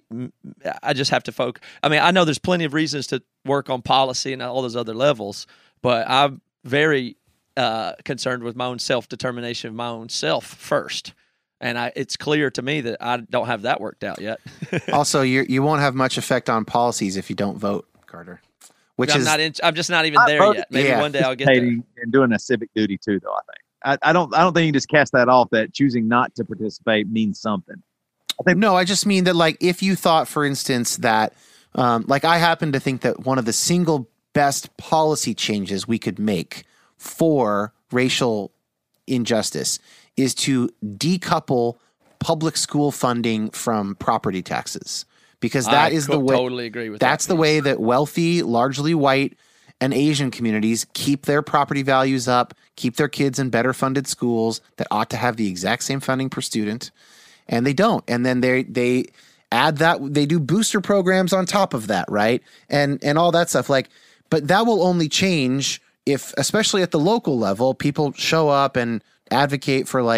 I just have to focus. I mean, I know there's plenty of reasons to work on policy and all those other levels, but I'm very uh, concerned with my own self-determination of my own self first. And I, it's clear to me that I don't have that worked out yet. Also, you you won't have much effect on policies if you don't vote, Carter. Which I'm is not in, I'm just not even I there voted- yet. Maybe yeah. one day I'll get there. Participating and doing a civic duty too, though. I think I, I don't. I don't think you just cast that off. That choosing not to participate means something. no. I just mean that, like, if you thought, for instance, that, um, like, I happen to think that one of the single best policy changes we could make for racial injustice is to decouple public school funding from property taxes, because that I is co- the way. totally agree with That's that. the way that wealthy, largely white and Asian communities keep their property values up, keep their kids in better funded schools that ought to have the exact same funding per student, and they don't. And then they they add that, they do booster programs on top of that, right? And and all that stuff. Like, but that will only change if, especially at the local level, people show up and advocate for, like,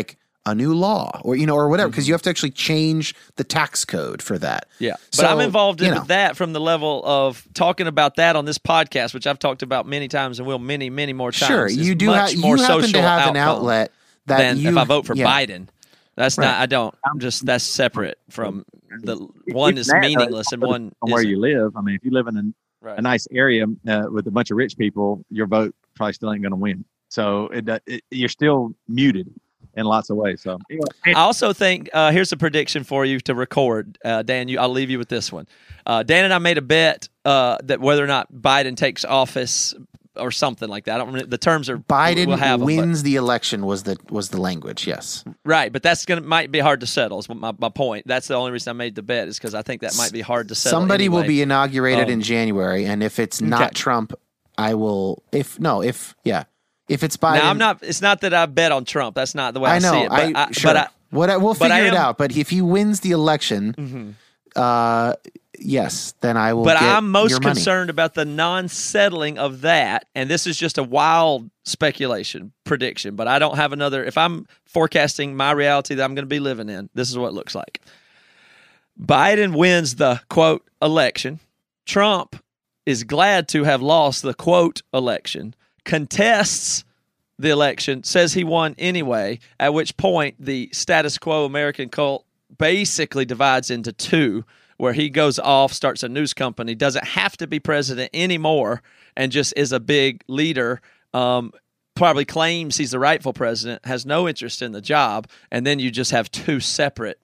a new law or, you know, or whatever, because mm-hmm. you have to actually change the tax code for that. Yeah. But so, I'm involved in you know. that from the level of talking about that on this podcast, which I've talked about many times and will many, many more times. Sure. You do have, you happen to have an outlet that than you, if I vote for yeah. Biden. That's right. not, I don't, I'm just, that's separate from the one is meaningless and one on where isn't. you live. I mean, if you live in a, right. a nice area uh, with a bunch of rich people, your vote probably still ain't going to win. So it, it, you're still muted in lots of ways. So I also think uh, here's a prediction for you to record, uh, Dan. You, I'll leave you with this one. Uh, Dan and I made a bet uh, that whether or not Biden takes office or something like that. I don't remember, the terms are Biden we'll have them, wins but, the election was the was the language. Yes, right. But that's gonna might be hard to settle. Is my, my point. That's the only reason I made the bet is because I think that might be hard to settle. Somebody anyway. will be inaugurated um, in January, and if it's not okay. Trump, I will. If no, if yeah. If it's Biden, now I'm not. It's not that I bet on Trump. That's not the way I, I know. see it. But I, I, sure. But I, what I, we'll figure I it am, out. But if he wins the election, mm-hmm. uh, yes, then I will. But get I'm most your money. concerned about the non-settling of that, and this is just a wild speculation prediction. But I don't have another. If I'm forecasting my reality that I'm going to be living in, this is what it looks like. Biden wins the quote election. Trump is glad to have lost the quote election. Contests the election, says he won anyway, at which point the status quo American cult basically divides into two, where he goes off, starts a news company, doesn't have to be president anymore, and just is a big leader, um, probably claims he's the rightful president, has no interest in the job, and then you just have two separate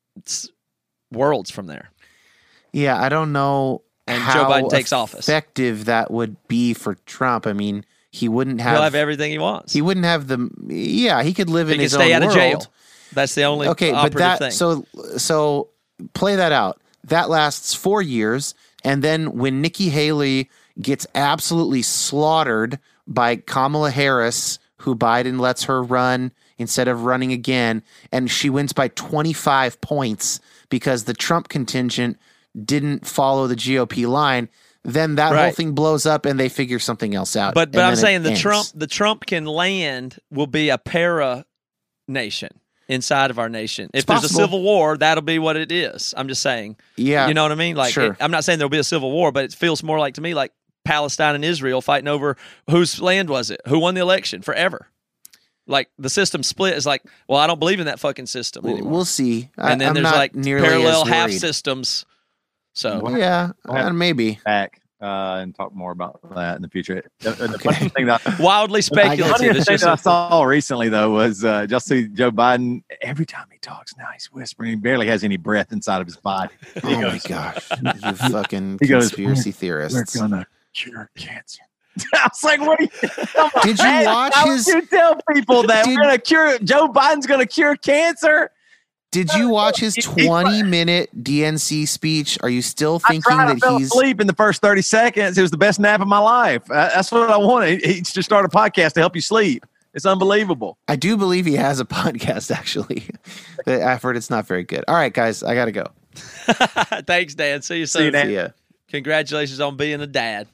worlds from there. Yeah, I don't know and how Joe Biden takes office. Effective that would be for Trump. I mean, he wouldn't have. He'll have everything he wants. He wouldn't have the. Yeah, he could live he in can his stay own out world. of jail. That's the only okay, operative but that thing. so so play that out. That lasts four years, and then when Nikki Haley gets absolutely slaughtered by Kamala Harris, who Biden lets her run instead of running again, and she wins by twenty-five points because the Trump contingent didn't follow the G O P line. Then that right. whole thing blows up and they figure something else out. But but I'm saying the ends. Trump the Trump can land will be a para nation inside of our nation. If it's there's possible. a civil war, that'll be what it is. I'm just saying. Yeah. You know what I mean? Like sure. it, I'm not saying there'll be a civil war, but it feels more like to me like Palestine and Israel fighting over whose land was it? Who won the election forever? Like the system split is like, well, I don't believe in that fucking system anymore. We'll see. And then I'm there's not like nearly parallel as half worried. systems. So Well, yeah, we'll have uh, maybe. back uh, and talk more about that in the future. The, the Okay. funny thing that wildly the speculative. funniest It's thing just that I a- saw recently though was uh, just see Joe Biden. Every time he talks now, he's whispering. He barely has any breath inside of his body. He Oh goes, my gosh, you fucking He goes, conspiracy We're theorists. gonna cure cancer. I was like, "What? Are you, come on, Did you man. watch How his- would you tell people that Did- we're gonna cure? Joe Biden's gonna cure cancer." Did you watch his He- he- twenty minute D N C speech? Are you still I thinking tried. I that fell he's asleep in the first thirty seconds. It was the best nap of my life. Uh, that's what I wanted. He, he just started a podcast to help you sleep. It's unbelievable. I do believe he has a podcast actually. I've heard it's not very good. All right, guys, I gotta go. Thanks, Dan. See you See soon. you, Dan. See ya. Congratulations on being a dad.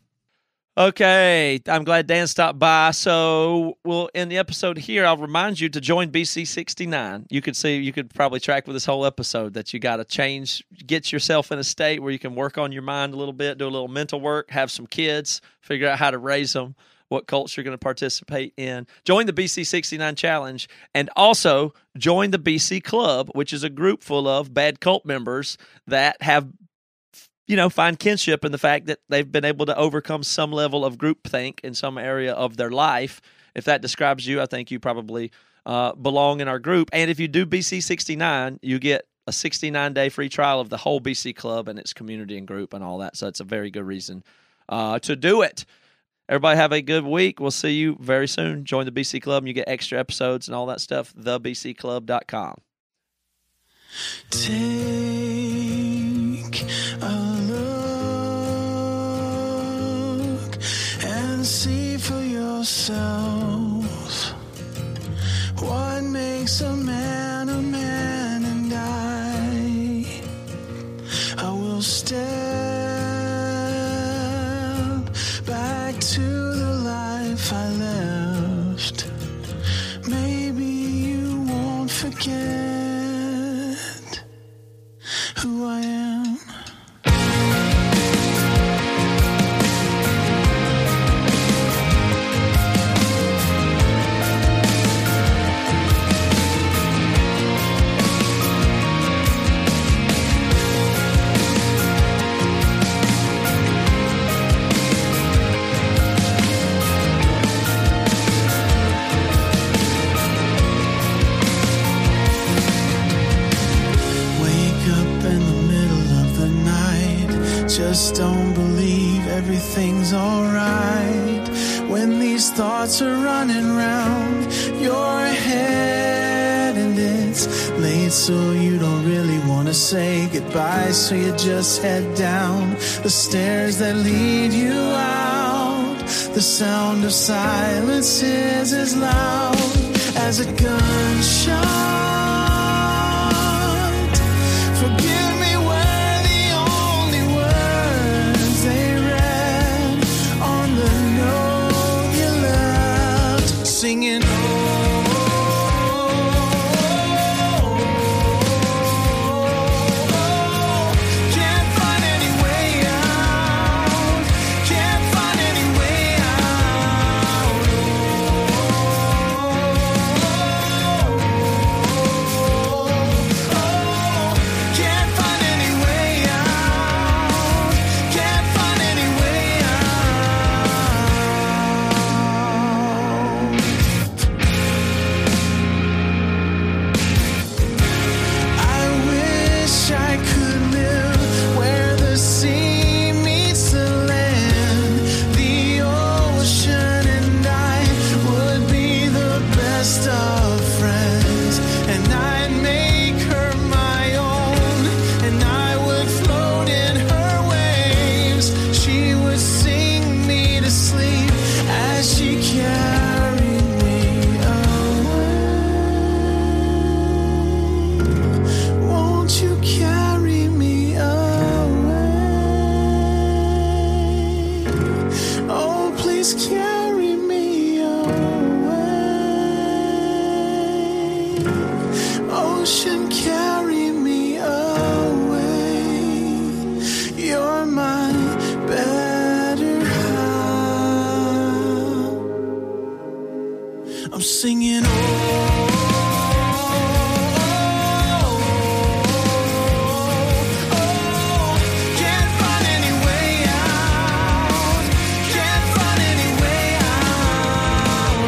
Okay, I'm glad Dan stopped by. So we'll end the episode here. I'll remind you to join B C sixty-nine. You could see, you could probably track with this whole episode that you got to change, get yourself in a state where you can work on your mind a little bit, do a little mental work, have some kids, figure out how to raise them, what cults you're going to participate in. Join the B C sixty-nine Challenge, and also join the B C Club, which is a group full of bad cult members that have, you know, find kinship in the fact that they've been able to overcome some level of groupthink in some area of their life. If that describes you, I think you probably uh, belong in our group. And if you do B C sixty-nine, you get a sixty-nine day free trial of the whole B C Club and its community and group and all that. So it's a very good reason uh, to do it. Everybody have a good week. We'll see you very soon. Join the B C Club and you get extra episodes and all that stuff. the b c club dot com. Take a look and see for yourself what makes a man a man, and I, I will step back to the life I left. Maybe you won't forget. who I am. Just don't believe everything's alright when these thoughts are running round your head, and it's late so you don't really want to say goodbye, so you just head down the stairs that lead you out. The sound of silence is as loud as a gunshot. Forgive me were the only words they read on the note you left, singing oh, can't find any way out, can't find any way out, can't find any way out, can't find any way out. I wish I could live where the sea meets the land, the ocean and I would be the best of friends, and I'd make her my own, and I would float in her waves. She would sing me to sleep as she carried me away. Won't you carry me away? Oh, please carry me away. Ocean, carry me away. You're my better half. I'm singing oh, can't find any way out, can't find any way out,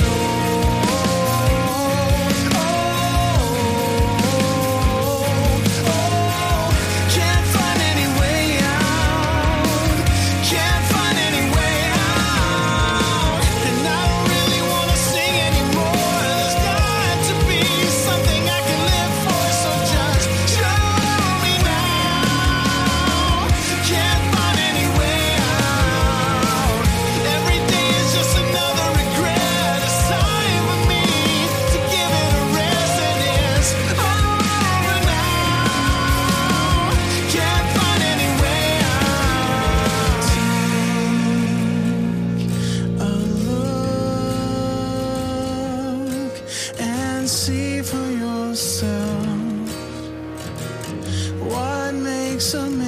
can't find any way out, can't find any way out, and I don't really want to sing anymore. There's got to be something I can live for, so just show me now. Can't find any way out. Every day is just another regret. It's time for me to give it a rest, and it's over now. Can't find any way out. A look and see for yourself what makes a man